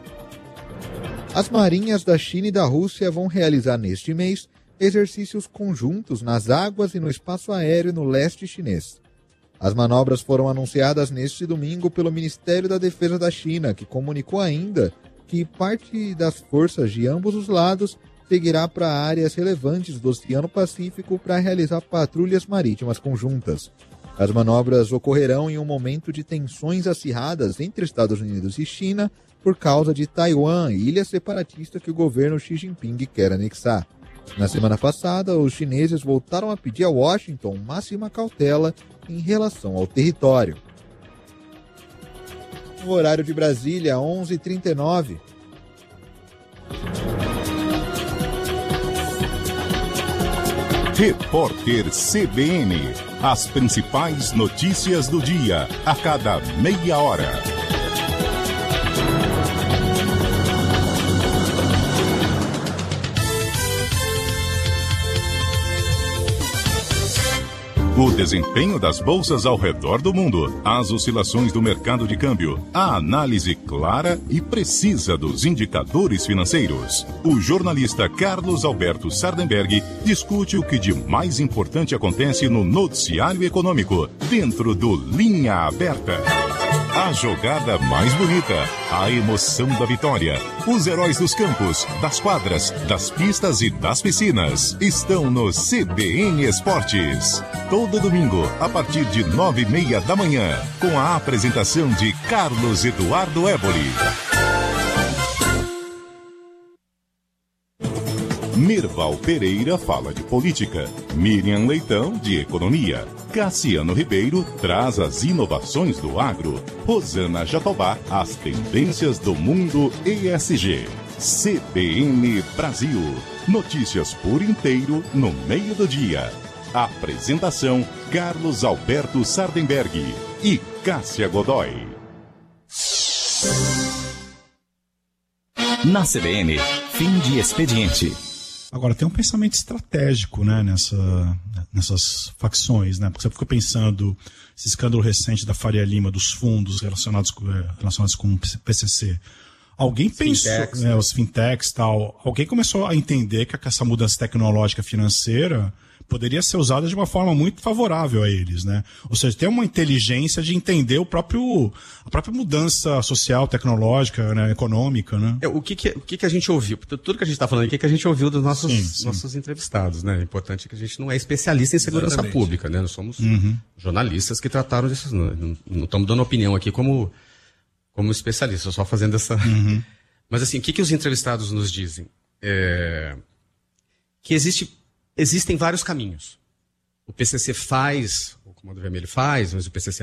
As marinhas da China e da Rússia vão realizar neste mês exercícios conjuntos nas águas e no espaço aéreo no leste chinês. As manobras foram anunciadas neste domingo pelo Ministério da Defesa da China, que comunicou ainda que parte das forças de ambos os lados seguirá para áreas relevantes do Oceano Pacífico para realizar patrulhas marítimas conjuntas. As manobras ocorrerão em um momento de tensões acirradas entre Estados Unidos e China por causa de Taiwan, ilha separatista que o governo Xi Jinping quer anexar. Na semana passada, os chineses voltaram a pedir a Washington máxima cautela em relação ao território. No horário de Brasília, 11h39. Repórter CBN. As principais notícias do dia, a cada meia hora. O desempenho das bolsas ao redor do mundo, as oscilações do mercado de câmbio, a análise clara e precisa dos indicadores financeiros. O jornalista Carlos Alberto Sardenberg discute o que de mais importante acontece no noticiário econômico, dentro do Linha Aberta. A jogada mais bonita, a emoção da vitória, os heróis dos campos, das quadras, das pistas e das piscinas estão no CBN Esportes. Todo domingo, a partir de 9h30 da manhã, com a apresentação de Carlos Eduardo Éboli. Merval Pereira fala de política, Miriam Leitão de economia, Cassiano Ribeiro traz as inovações do agro, Rosana Jatobá as tendências do mundo ESG. CBN Brasil, notícias por inteiro no meio do dia. Apresentação Carlos Alberto Sardenberg e Cássia Godoy. Na CBN, fim de expediente. Agora, tem um pensamento estratégico, né, nessas facções, né? Porque você fica pensando esse escândalo recente da Faria Lima, dos fundos relacionados com o PCC. Alguém pensou, os fintechs e tal, alguém começou a entender que essa mudança tecnológica financeira poderia ser usada de uma forma muito favorável a eles, né? Ou seja, tem uma inteligência de entender a própria mudança social, tecnológica, né, econômica, né? O que a gente ouviu? Tudo que a gente está falando aqui, que a gente ouviu dos nossos entrevistados, né? O importante é que a gente não é especialista em segurança pública, né? Nós somos jornalistas que trataram disso. Não estamos dando opinião aqui como especialistas, só fazendo essa... Mas assim, o que os entrevistados nos dizem? Que existem vários caminhos. O PCC faz, o Comando Vermelho faz, mas o PCC+,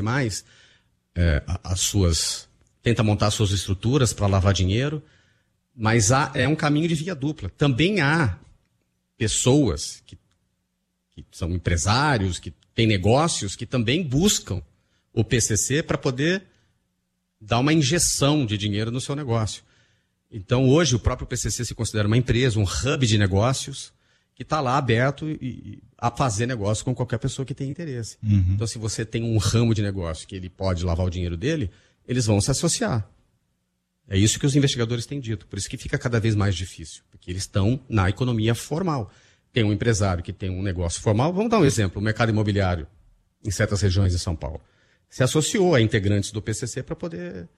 tenta montar as suas estruturas para lavar dinheiro, mas é um caminho de via dupla. Também há pessoas que são empresários, que têm negócios, que também buscam o PCC para poder dar uma injeção de dinheiro no seu negócio. Então, hoje, o próprio PCC se considera uma empresa, um hub de negócios, que está lá aberto a fazer negócio com qualquer pessoa que tenha interesse. Então, se você tem um ramo de negócio que ele pode lavar o dinheiro dele, eles vão se associar. É isso que os investigadores têm dito. Por isso que fica cada vez mais difícil, porque eles estão na economia formal. Tem um empresário que tem um negócio formal. Vamos dar um exemplo. O mercado imobiliário, em certas regiões de São Paulo, se associou a integrantes do PCC para poder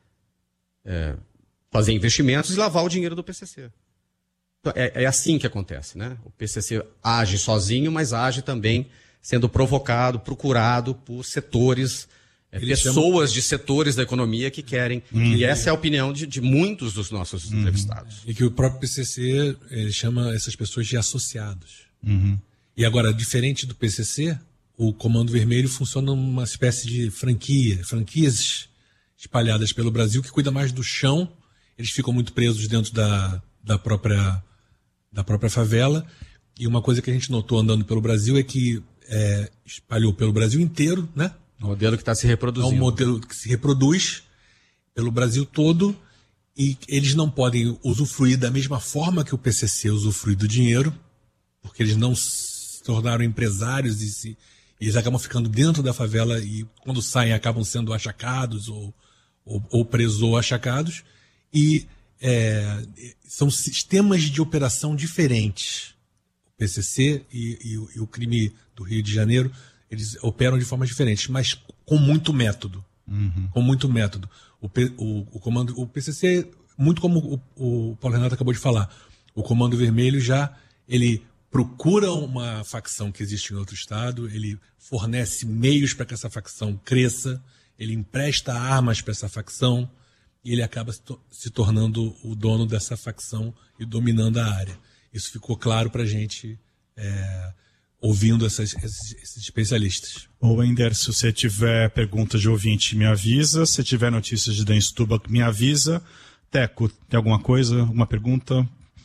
fazer investimentos e lavar o dinheiro do PCC. É assim que acontece, né? O PCC age sozinho, mas age também sendo provocado, procurado por setores, pessoas de setores da economia que querem. E essa é a opinião de muitos dos nossos entrevistados. E que o próprio PCC ele chama essas pessoas de associados. E agora, diferente do PCC, o Comando Vermelho funciona numa espécie de franquias espalhadas pelo Brasil, que cuida mais do chão. Eles ficam muito presos dentro da própria favela. E uma coisa que a gente notou andando pelo Brasil é que espalhou pelo Brasil inteiro, né? Um modelo que está se reproduzindo. É um modelo que se reproduz pelo Brasil todo e eles não podem usufruir da mesma forma que o PCC usufrui do dinheiro, porque eles não se tornaram empresários e eles acabam ficando dentro da favela e quando saem acabam sendo achacados ou presos ou achacados. E são sistemas de operação diferentes. O PCC e o crime do Rio de Janeiro, eles operam de formas diferentes, mas com muito método. Com muito método. O PCC, muito como o Paulo Renato acabou de falar, o Comando Vermelho ele procura uma facção que existe em outro estado, ele fornece meios para que essa facção cresça, ele empresta armas para essa facção, e ele acaba se tornando o dono dessa facção e dominando a área. Isso ficou claro para a gente ouvindo esses especialistas. Wender, se você tiver perguntas de ouvinte, me avisa. Se tiver notícias de Dan Stubach, me avisa. Teco, tem alguma coisa, alguma pergunta?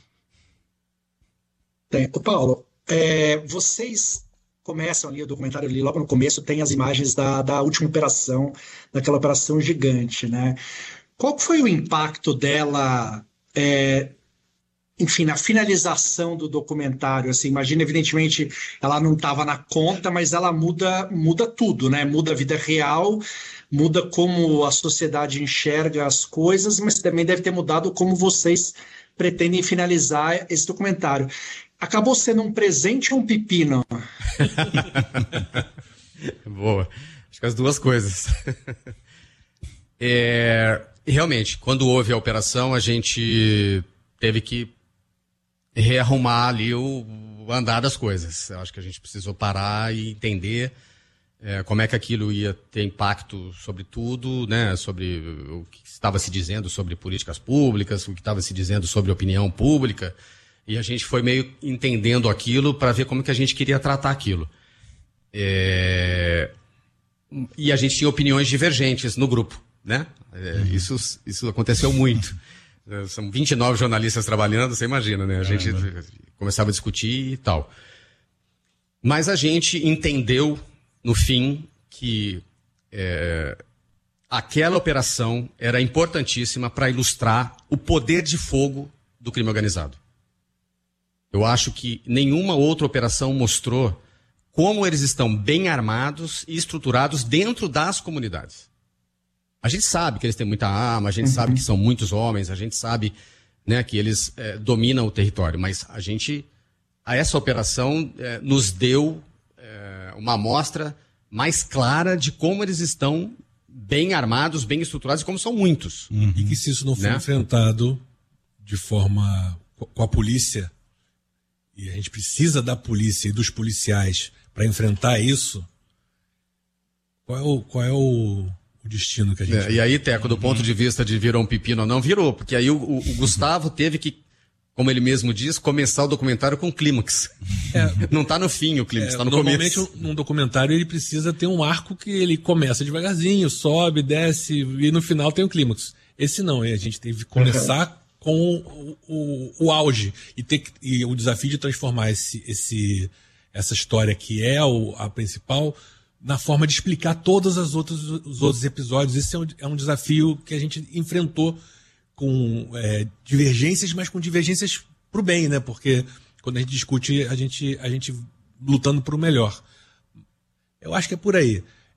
Tem. Paulo, vocês começam ali, o documentário ali, logo no começo tem as imagens da última operação, daquela operação gigante, né? Qual foi o impacto dela, enfim, na finalização do documentário? Assim, imagina, evidentemente, ela não estava na conta, mas ela muda tudo, né? Muda a vida real, muda como a sociedade enxerga as coisas, mas também deve ter mudado como vocês pretendem finalizar esse documentário. Acabou sendo um presente ou um pepino? Boa. Acho que as duas coisas. Realmente, quando houve a operação, a gente teve que rearrumar ali o andar das coisas. Eu acho que a gente precisou parar e entender como é que aquilo ia ter impacto sobre tudo, né? Sobre o que estava se dizendo sobre políticas públicas, o que estava se dizendo sobre opinião pública. E a gente foi meio entendendo aquilo para ver como que a gente queria tratar aquilo. E a gente tinha opiniões divergentes no grupo, né? Isso aconteceu muito. São 29 jornalistas trabalhando, você imagina, né? A gente começava a discutir e tal. Mas a gente entendeu, no fim, que aquela operação era importantíssima para ilustrar o poder de fogo do crime organizado. Eu acho que nenhuma outra operação mostrou como eles estão bem armados e estruturados dentro das comunidades. A gente sabe que eles têm muita arma, a gente sabe que são muitos homens, a gente sabe, né, que eles dominam o território, mas essa operação nos deu uma amostra mais clara de como eles estão bem armados, bem estruturados e como são muitos. E que se isso não for enfrentado de forma com a polícia, e a gente precisa da polícia e dos policiais para enfrentar isso, qual é o destino que a gente... E aí, Teco, do ponto de vista de virou um pepino ou não, virou, porque aí o Gustavo teve que, como ele mesmo diz, começar o documentário com clímax. Não está no fim o clímax, está no começo. Normalmente, num documentário, ele precisa ter um arco que ele começa devagarzinho, sobe, desce, e no final tem o clímax. Esse não, a gente teve que começar com o auge e o desafio de transformar essa história que é a principal na forma de explicar todos os outros episódios. Esse é um desafio que a gente enfrentou com divergências, mas com divergências pro bem, né? Porque quando a gente discute, a gente lutando pro melhor. Eu acho que é por aí.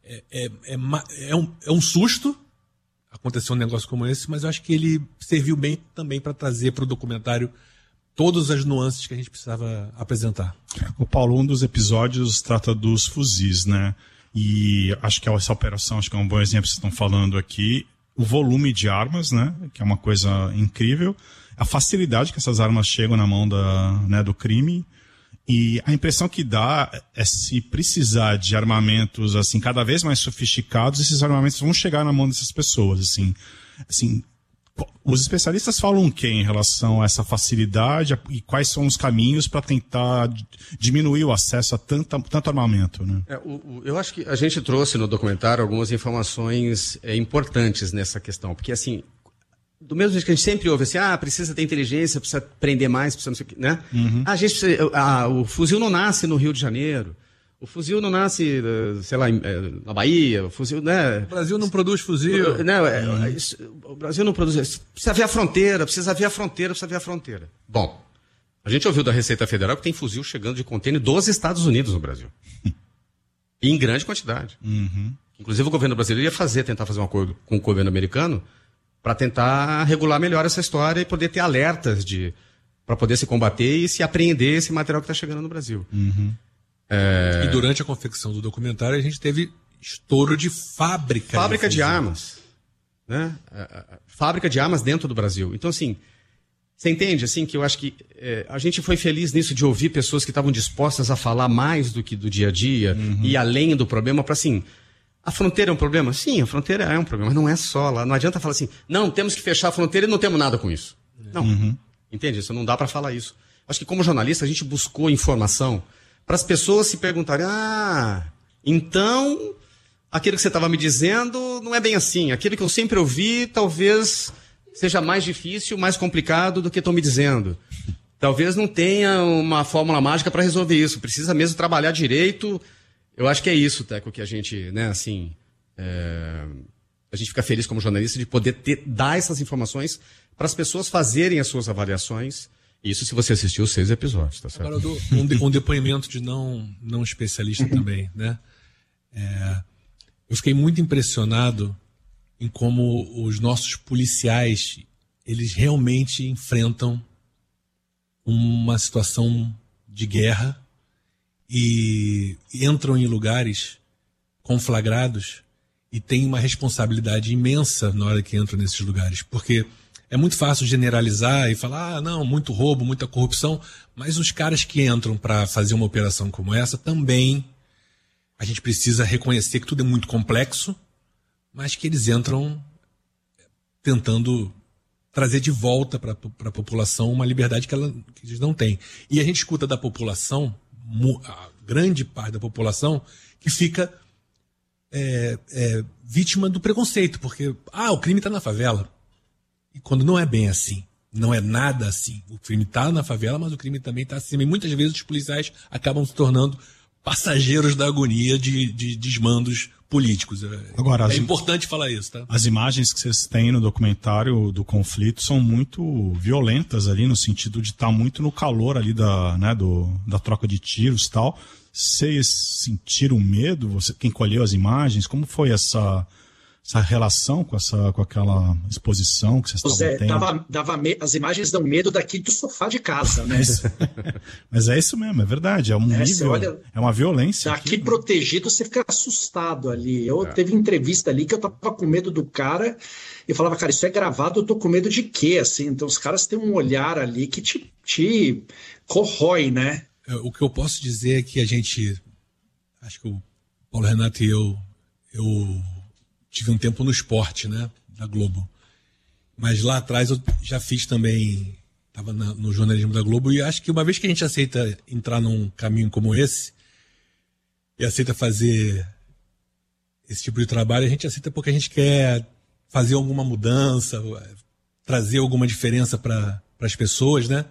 É um susto acontecer um negócio como esse, mas eu acho que ele serviu bem também para trazer para o documentário todas as nuances que a gente precisava apresentar. O Paulo, um dos episódios trata dos fuzis, né? E acho que essa operação, acho que é um bom exemplo que vocês estão falando aqui. O volume de armas, né? Que é uma coisa incrível. A facilidade que essas armas chegam na mão do crime. E a impressão que dá é se precisar de armamentos assim cada vez mais sofisticados, esses armamentos vão chegar na mão dessas pessoas. Assim, os especialistas falam o quê em relação a essa facilidade e quais são os caminhos para tentar diminuir o acesso a tanto armamento, né? Eu acho que a gente trouxe no documentário algumas informações importantes nessa questão, porque assim, do mesmo jeito que a gente sempre ouve assim, precisa ter inteligência, precisa prender mais, precisa não sei o quê, né? A gente precisa, o fuzil não nasce no Rio de Janeiro, o fuzil não nasce, sei lá, na Bahia, o fuzil, né? O Brasil não produz fuzil. O Brasil não produz. Precisa ver a fronteira. Bom, a gente ouviu da Receita Federal que tem fuzil chegando de contêiner dos Estados Unidos no Brasil. E em grande quantidade. Inclusive o governo brasileiro ia tentar fazer um acordo com o governo americano para tentar regular melhor essa história e poder ter alertas para poder se combater e se apreender esse material que está chegando no Brasil. E durante a confecção do documentário a gente teve estouro de fábrica de armas, né? Fábrica de armas dentro do Brasil. Então, assim, você entende assim que eu acho que a gente foi feliz nisso de ouvir pessoas que estavam dispostas a falar mais do que do dia a dia e além do problema para assim. A fronteira é um problema? Sim, a fronteira é um problema, mas não é só lá. Não adianta falar assim, não, temos que fechar a fronteira e não temos nada com isso. Não, entende? Isso não dá para falar isso. Acho que como jornalista a gente buscou informação para as pessoas se perguntarem, então aquilo que você estava me dizendo não é bem assim. Aquilo que eu sempre ouvi talvez seja mais difícil, mais complicado do que estão me dizendo. Talvez não tenha uma fórmula mágica para resolver isso. Precisa mesmo trabalhar direito. Eu acho que é isso, Teco, que a gente, né, assim, a gente fica feliz como jornalista de poder dar essas informações para as pessoas fazerem as suas avaliações. Isso se você assistiu os 6 episódios, tá certo? Agora, um depoimento de não especialista também, né? Eu fiquei muito impressionado em como os nossos policiais, eles realmente enfrentam uma situação de guerra e entram em lugares conflagrados e têm uma responsabilidade imensa na hora que entram nesses lugares, porque é muito fácil generalizar e falar, não, muito roubo, muita corrupção, mas os caras que entram para fazer uma operação como essa também, a gente precisa reconhecer que tudo é muito complexo, mas que eles entram tentando trazer de volta para a população uma liberdade que eles não têm. E a gente escuta da população, a grande parte da população, que fica vítima do preconceito, porque o crime está na favela. E quando não é bem assim, não é nada assim. O crime está na favela, mas o crime também está acima. E muitas vezes os policiais acabam se tornando passageiros da agonia de desmandos políticos. Agora, é importante falar isso, tá? As imagens que vocês têm no documentário do conflito são muito violentas ali, no sentido de estar muito no calor ali da troca de tiros e tal. Vocês sentiram medo? Quem colheu as imagens? Como foi essa relação com aquela exposição que vocês estavam tendo? As imagens dão medo daqui do sofá de casa, né? Mas é isso mesmo, é verdade. É um nível, é uma violência. Daqui protegido, você fica assustado ali. Teve entrevista ali que eu tava com medo do cara e falava, cara, isso é gravado, eu tô com medo de quê? Assim, então os caras têm um olhar ali que te corrói, né? O que eu posso dizer é que acho que o Paulo Renato e eu tive um tempo no esporte, né, da Globo. Mas lá atrás eu já fiz também, estava no jornalismo da Globo, e acho que uma vez que a gente aceita entrar num caminho como esse, e aceita fazer esse tipo de trabalho, a gente aceita porque a gente quer fazer alguma mudança, trazer alguma diferença para as pessoas, né?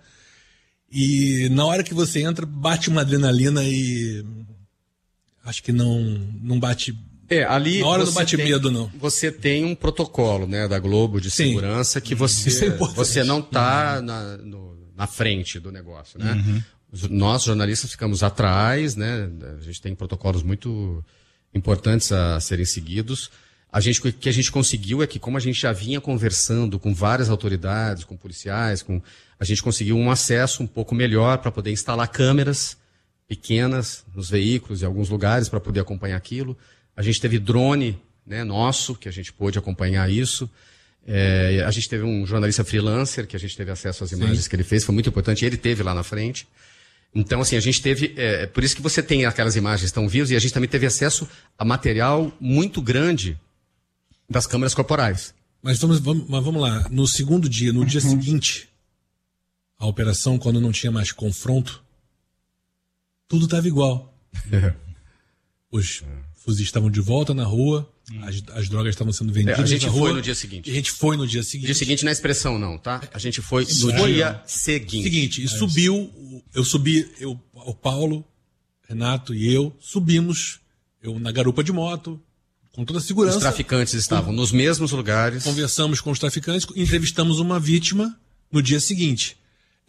E na hora que você entra, bate uma adrenalina e acho que não bate... ali na hora não bate medo, não. Você tem um protocolo, né, da Globo de segurança que você não está na frente do negócio, né? Uhum. Nós, jornalistas, ficamos atrás, né? A gente tem protocolos muito importantes a serem seguidos. O que a gente conseguiu é que, como a gente já vinha conversando com várias autoridades, com policiais, a gente conseguiu um acesso um pouco melhor para poder instalar câmeras pequenas nos veículos e alguns lugares para poder acompanhar aquilo. A gente teve drone, né, nosso, que a gente pôde acompanhar isso. A gente teve um jornalista freelancer, que a gente teve acesso às imagens que ele fez, foi muito importante, ele teve lá na frente. Então, assim, a gente teve... por isso que você tem aquelas imagens tão vivas, e a gente também teve acesso a material muito grande das câmeras corporais. Mas vamos lá, no segundo dia, no dia seguinte, a operação, quando não tinha mais confronto, tudo estava igual. Os fuzis estavam de volta na rua, as drogas estavam sendo vendidas a gente na rua. Foi no dia seguinte. A gente foi no dia seguinte. Dia seguinte na expressão não, tá? A gente foi no dia seguinte. E subiu, o Paulo, Renato e eu subimos, na garupa de moto, com toda a segurança. Os traficantes estavam nos mesmos lugares. Conversamos com os traficantes, entrevistamos uma vítima no dia seguinte.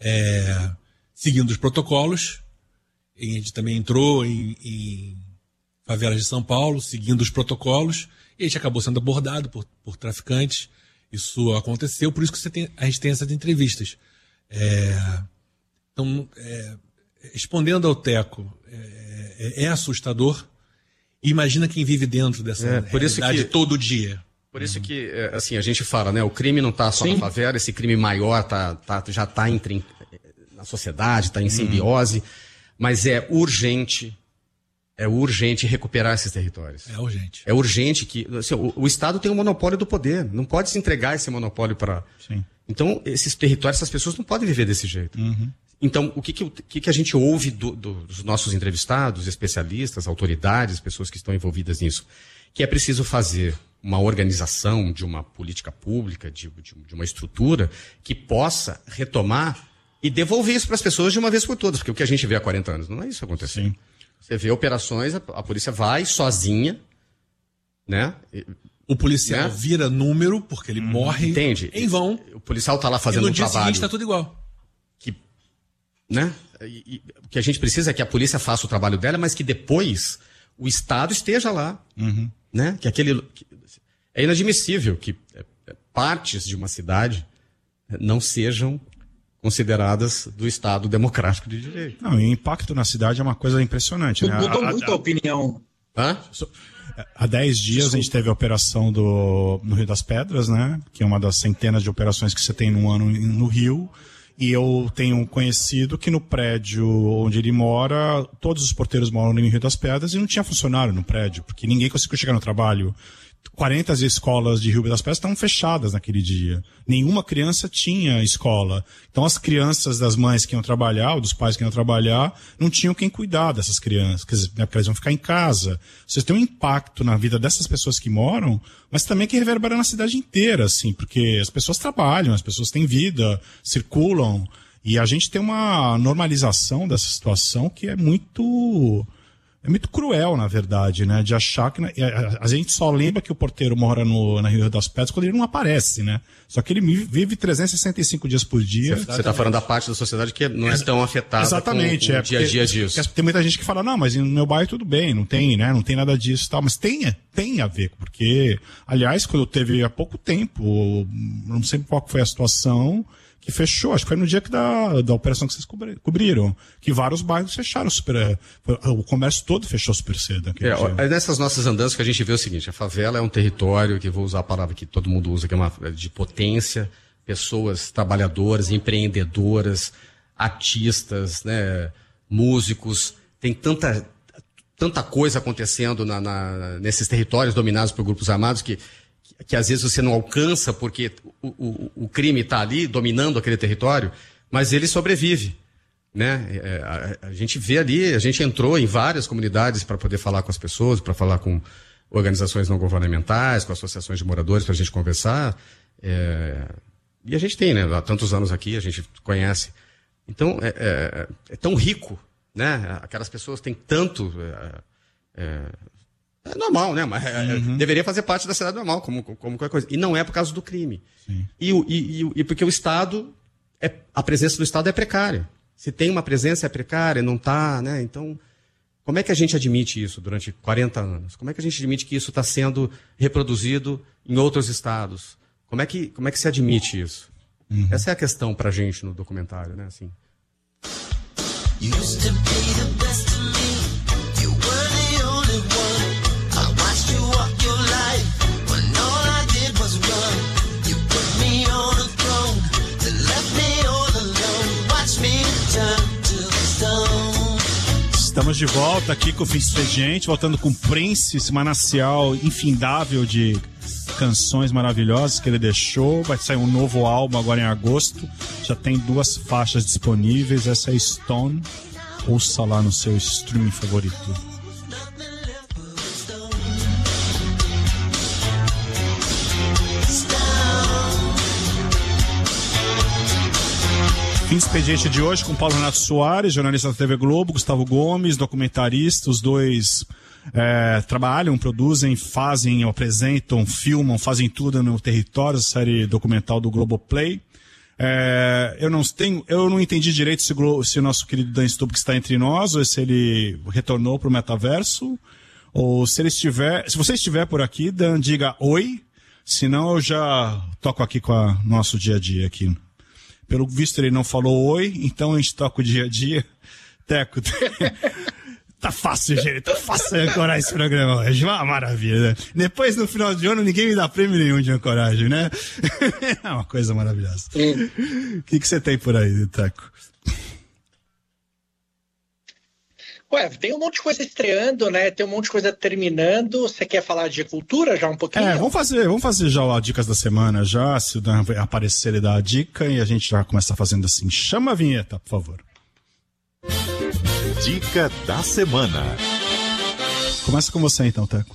Seguindo os protocolos, a gente também entrou em favelas de São Paulo, seguindo os protocolos, e a gente acabou sendo abordado por traficantes. Isso aconteceu, por isso que a gente tem essas entrevistas. Então, respondendo ao Teco, é assustador. Imagina quem vive dentro dessa realidade todo dia. Por isso que, assim, a gente fala, né? O crime não está só na favela, esse crime maior já está na sociedade, está em simbiose, mas é urgente recuperar esses territórios. É urgente. É urgente que... Assim, o Estado tem um monopólio do poder, não pode se entregar esse monopólio para... Então, esses territórios, essas pessoas não podem viver desse jeito. Uhum. Então, o que a gente ouve dos nossos entrevistados, especialistas, autoridades, pessoas que estão envolvidas nisso? Que é preciso fazer uma organização de uma política pública, de uma estrutura que possa retomar e devolver isso para as pessoas de uma vez por todas. Porque o que a gente vê há 40 anos, não é isso acontecendo. Você vê operações, a polícia vai sozinha, né? O policial vira número, porque ele morre em vão. O policial está lá fazendo um trabalho. E no dia seguinte está tudo igual. Né? O que a gente precisa é que a polícia faça o trabalho dela, mas que depois o Estado esteja lá. Uhum. Né? É inadmissível que partes de uma cidade não sejam consideradas do Estado democrático de direito. Não, e o impacto na cidade é uma coisa impressionante. Né? Mudou muito a opinião. Há 10 dias a gente teve a operação no Rio das Pedras, né? Que é uma das centenas de operações que você tem num ano no Rio. E eu tenho um conhecido que no prédio onde ele mora, todos os porteiros moram no Rio das Pedras e não tinha funcionário no prédio, porque ninguém conseguiu chegar no trabalho. 40 escolas de Rio das Pedras estavam fechadas naquele dia. Nenhuma criança tinha escola. Então as crianças das mães que iam trabalhar, ou dos pais que iam trabalhar, não tinham quem cuidar dessas crianças, porque elas iam ficar em casa. Você tem um impacto na vida dessas pessoas que moram, mas também que reverbera na cidade inteira, assim, porque as pessoas trabalham, as pessoas têm vida, circulam, e a gente tem uma normalização dessa situação que é muito cruel, na verdade, né? De achar que... A gente só lembra que o porteiro mora na Rio das Pedras quando ele não aparece, né? Só que ele vive 365 dias por dia. Você está falando da parte da sociedade que não é tão afetada exatamente, com o dia a dia disso. Tem muita gente que fala, não, mas no meu bairro tudo bem, não tem, né? Não tem nada disso e tal. Mas tem a ver, porque, aliás, quando teve há pouco tempo, não sei qual foi a situação... que fechou, acho que foi no dia da operação que vocês cobriram, que vários bairros fecharam o comércio todo fechou super cedo. É nessas nossas andanças que a gente vê o seguinte, a favela é um território, que vou usar a palavra que todo mundo usa, que é de potência, pessoas trabalhadoras, empreendedoras, artistas, né, músicos, tem tanta coisa acontecendo nesses territórios dominados por grupos armados que às vezes você não alcança porque o crime está ali dominando aquele território, mas ele sobrevive, né? A gente vê ali, a gente entrou em várias comunidades para poder falar com as pessoas, para falar com organizações não governamentais, com associações de moradores, para a gente conversar. E a gente tem, né? Há tantos anos aqui, a gente conhece. Então, é tão rico, né? Aquelas pessoas têm tanto... É normal, né? Mas deveria fazer parte da cidade normal, como qualquer coisa. E não é por causa do crime. E porque o Estado, a presença do Estado é precária. Se tem uma presença, é precária, não está, né? Então, como é que a gente admite isso durante 40 anos? Como é que a gente admite que isso está sendo reproduzido em outros estados? Como é que se admite isso? Essa é a questão pra gente no documentário, né? Assim. Estamos de volta aqui com o Fim de Expediente, voltando com Prince, esse manancial infindável de canções maravilhosas que ele deixou. Vai sair um novo álbum agora em agosto. Já tem 2 faixas disponíveis. Essa é Stone. Ouça lá no seu streaming favorito. Fim de Expediente de hoje com Paulo Renato Soares, jornalista da TV Globo, Gustavo Gomes, documentarista. Os dois trabalham, produzem, fazem, apresentam, filmam, fazem tudo no território, série documental do Globoplay. Eu não entendi direito se o nosso querido Dan Stubb está entre nós, ou se ele retornou para o metaverso, ou se ele estiver... Se você estiver por aqui, Dan, diga oi, senão eu já toco aqui com o nosso dia a dia aqui. Pelo visto ele não falou oi, então a gente toca o dia a dia. Teco, tá fácil, gente, tá fácil ancorar esse programa hoje, uma maravilha, né? Depois, no final de ano, ninguém me dá prêmio nenhum de ancoragem, né? É uma coisa maravilhosa. O que você tem por aí, Teco? Ué, tem um monte de coisa estreando, né? Tem um monte de coisa terminando. Você quer falar de cultura já um pouquinho? Vamos fazer já as dicas da semana já. Se o Dan aparecer, ele dá a dica e a gente já começa fazendo assim. Chama a vinheta, por favor. Dica da semana. Começa com você então, Teco.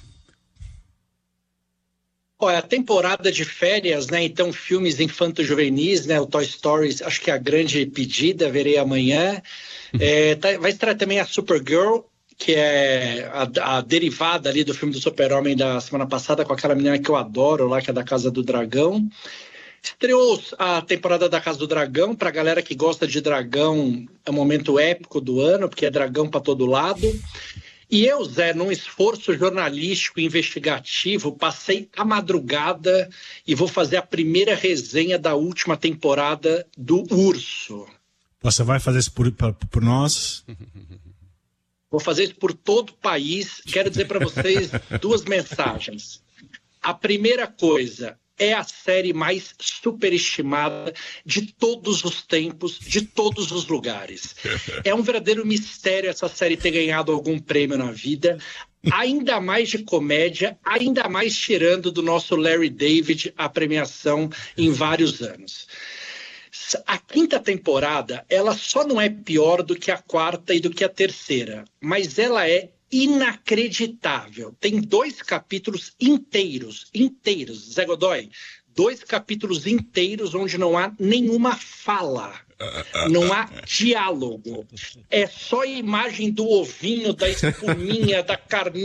Olha, a temporada de férias, né? Então, filmes infanto-juvenis, né? O Toy Story, acho que é a grande pedida, verei amanhã. Vai estrear também a Supergirl, que é a derivada ali do filme do Super-Homem da semana passada, com aquela menina que eu adoro lá, que é da Casa do Dragão. Estreou a temporada da Casa do Dragão. Pra galera que gosta de dragão, é um momento épico do ano, porque é dragão pra todo lado. E eu, Zé, num esforço jornalístico investigativo, passei a madrugada e vou fazer a primeira resenha da última temporada do Urso. Você vai fazer isso por nós? Vou fazer isso por todo o país. Quero dizer para vocês 2 mensagens. A primeira coisa, é a série mais superestimada de todos os tempos, de todos os lugares. É um verdadeiro mistério essa série ter ganhado algum prêmio na vida. ainda mais de comédia, ainda mais tirando do nosso Larry David a premiação em vários anos. A quinta temporada, ela só não é pior do que a quarta e do que a terceira, mas ela é inacreditável. Tem 2 capítulos inteiros, Zé Godoy, 2 capítulos inteiros onde não há nenhuma fala, não há diálogo. É só a imagem do ovinho, da espuminha, da carninha.